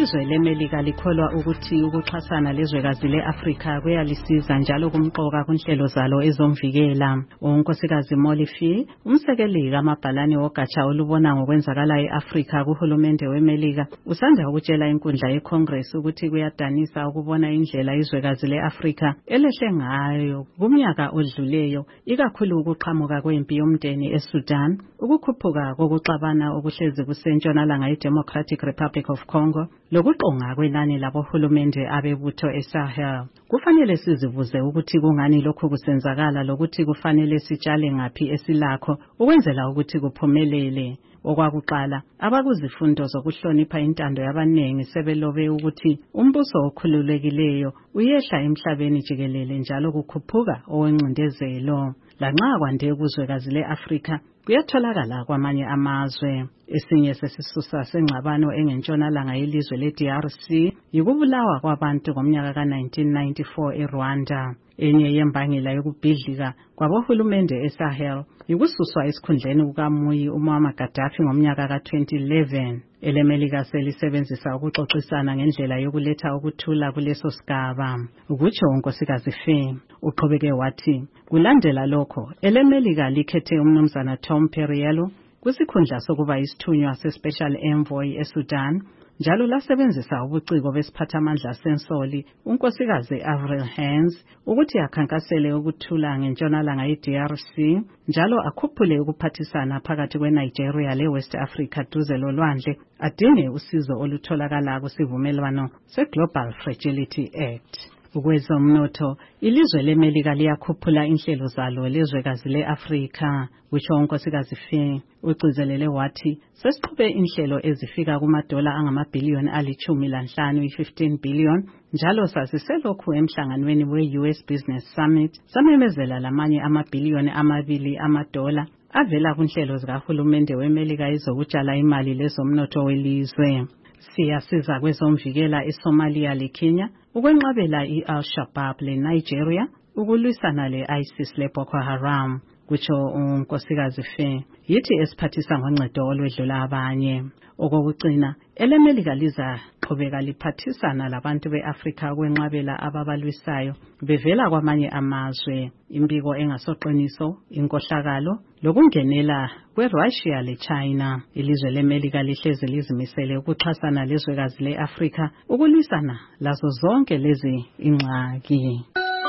Ilizwe leMelika likholwa ukuthi ukuxhasana lezwekazi leAfrika kuyalisiza njalo kumqoka kunhlelo zalo ezomvikela. uNkosikazi Molly Fee, umsekeli kamabhalane wogatsha olubona ngokwenzakala eAfrika kuhulumende weMelika, usanda ukutshela inkundla yeCongress ukuthi kuyadanisa ukubona indlela izwekazi leAfrika elehle ngayo kumnyaka odluleyo, ikakhulu ukuqhamuka kwempi yomndeni eSudan, ukukhuphuka kokuxabana okuhlezi kusentshonalanga iDemocratic Republic of Congo, lokuqonga kwenani labohulumende abebutho eSahel. Kufanele sizibuze ukuthi kungani lokhu kusenzakala lokuthi kufanele sitshale ngaphi esilakho ukwenzela ukuthi kuphumelele. Okwakuqala, abakuzifundo zokuhlonipha intando yabanengi sebelobe ukuthi umbuso okhululekileyo uyehla emhlabeni jikelele njalo kukhuphuka owencindezelo. Lanxa kwande kuzwekazi leAfrika kuyatholakala kwamanye amazwe. Esinye sesisusa sengxabano engentshonalanga yelizwe leDRC yikubulawa kwabantu ngomnyaka ka1994 eRwanda. Enye yembangela yokubhidlika kwabohulumende eSahel yikususwa esikhundleni kukaMuyi uMuammar Gaddafi ngomnyaka ka2011. EleMelika selisebenzisa ukuxoxisana ngendlela yokuletha ukuthula kuleso sigaba. Ukutsho uNkosikazi Fee, uqhubeke wathi kulandela lokho eleMelika likhethe umnumzana Tom Perriello kwisikhundla sokuba isithunywa seSpecial Envoy eSudan, njalo lasebenzisa ubuciko besiphathamandla sensoli uNkosikazi Avril Haines ukuthi akhankasele ukuthula ngentshonalanga yeDRC, njalo akhuphule ukuphathisana phakathi kweNigeria leWest Africa duze lolwandle, adinge usizo olutholakala kusivumelwano seGlobal Fragility Act. Ukwezomnotho, ilizwe leMelika liyakhuphula inhlelo zalo lezwekazi leAfrika. Kusho uNkosikazi Fee, ugcizelele wathi sesiqhube inhlelo ezifika kumadola angamabhiliyoni ali-15, 15 billion, njalo sasiselokhu emhlanganweni we-US Business Summit samemezela lamanye amabhiliyoni amabili amadola avela kunhlelo zikahulumende weMelika ezokutshala imali lezomnotho welizwe. Siyasiza kwezomvikela eSomalia leKenya, ukwenqabela i-Al-Shabaab leNigeria, ukulwisana le-ISIS leBoko Haram. Kutsho uNkosikazi Fee, yithi esiphathisa ngoncedo olwedlula abanye. Okokucina, eleMelika liza qhubeka liphathisana labantu beAfrika ukwenqabela ababalwisayo bevela kwamanye amazwe, imbiko engasoqiniso, inkohlakalo, lokungenela kweRussia leChina. Ilizwe leMelika lihlezi lizimisele ukuxhasana lezwekazi leAfrika ukulwisana lazo zonke lezi ingxaki.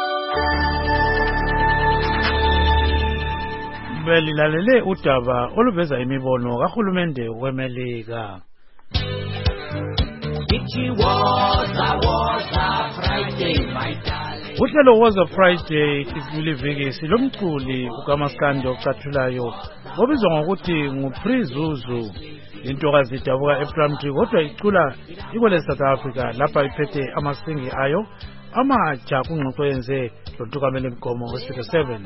Belilalele udaba oluveza imibono kahulumende weMelika. Uhlelo Woza Friday isiviki silomculi ukaMaskandi ocathulayo obizwa ngokuthi nguPrizuzu. Intokazi idabuka ePlumtree kodwa icula ikwele South Africa lapha iphethe amasingi ayo amatsha kungxoxo yenze loNtukamela Mgomo we-7.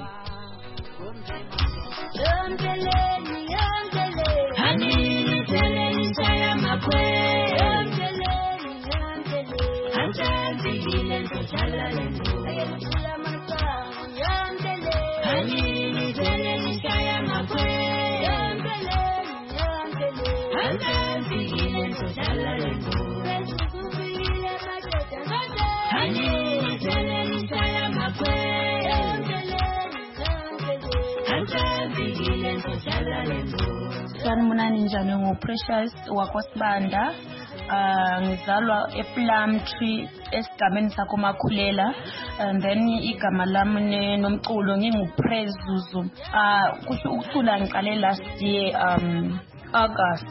Mina ninjani nguPrecious waKosibanda, ngizalwa ePlumtree esigabeni sakoMakhulela, and then igama lami nomculo nginguPrizuzu. Kusho ukucula ngiqale last year August.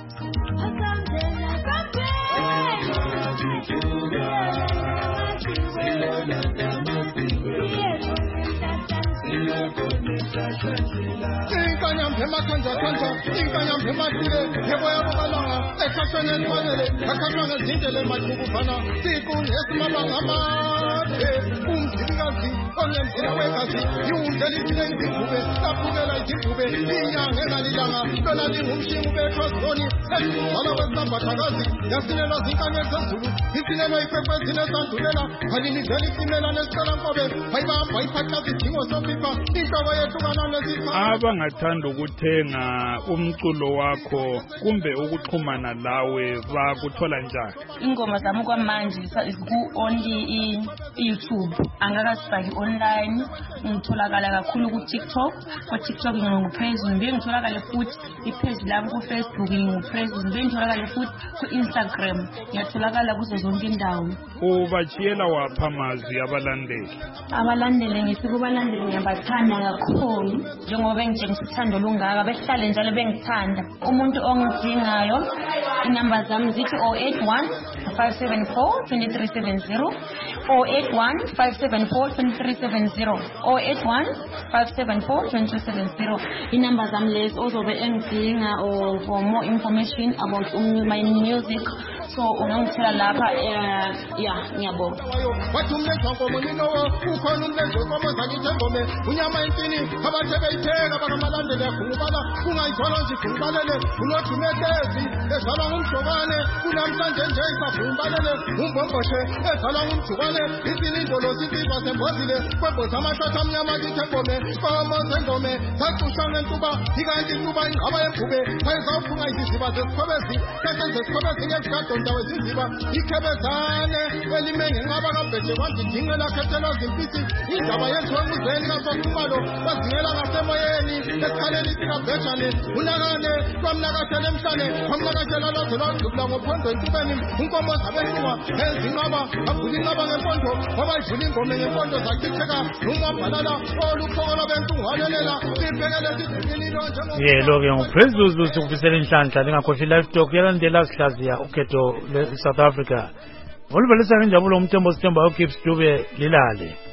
Abangathanda ukuthenga umculo wakho kumbe ukuxhumana lawe ngawe bakuthola njani? Ingoma zami kwamanje ku-only i-YouTube, angakasifaki online. Ngitholakala kakhulu ku-TikTok. Ku-TikTok nginguPraises Mbe, ngitholakale futhi i-page lami ku-Facebook nginguPraises Mbe, ngitholakale futhi ku-Instagram, ngiyatholakala kuzo zonke indawo. Ubachiyela wapha amazwi abalandeli? Abalandeli ngithi kubalandeli ngiyabathanda kakhulu, njengoba bengitshengisa uthando lungaka, behlale njalo bengithanda. Umuntu ongidingayo, inamba zami zithi 081 574 2370, 081 574 2370, 081 574 2370. Inamba zami lezi ozobe engidinga or for more information about my music, so ungangithela lapha. Ngiyabonga. Wathi umlenze wankomonino ukhona umlenze wenkomo zakithi engome unyama entini abathe beyitheka bakabalandeli yagungubala kungayizona nje igungbalele unojumetezi ezalwa ngumjokwane kunamhlanje nje isagungbalele umbomboshe ezalwa ngumjokwane izilindolo zinsizwa zembozile kwebhoza amashotha amnyama kithi engome komo zengome zacushwa ngentuba ikanti intuba ingqaba yembube sayizawufunga iziziba zesikhobezi sesenze esikhobezi ngezikadonda weziziba ikhebezane elimenge ngaba kabheje kwandidingela khethelwa zimpisi indaba yenziwe nguzeni kasokhumalo bazingela ngasemoyeni esikhaleni sikabhejane unakane kwamnakashela emhlane kwamnakashela loze lwadlula ngophondo entubeni unkomo zabentuba ezinqaba avula inqaba ngempondo wabayivula ingome ngempondo zachitheka numabhalala olukhokolo bentungwalelela sibhekele sidinginilo lo-ke nguPraises sikufisela inhlanhla lingakhohlwa live talk yalandela sihlaziya ukhetho le-South Africa. Oluvelisa ngenjabulo umthembo sithemba uGibbs Dube lilale.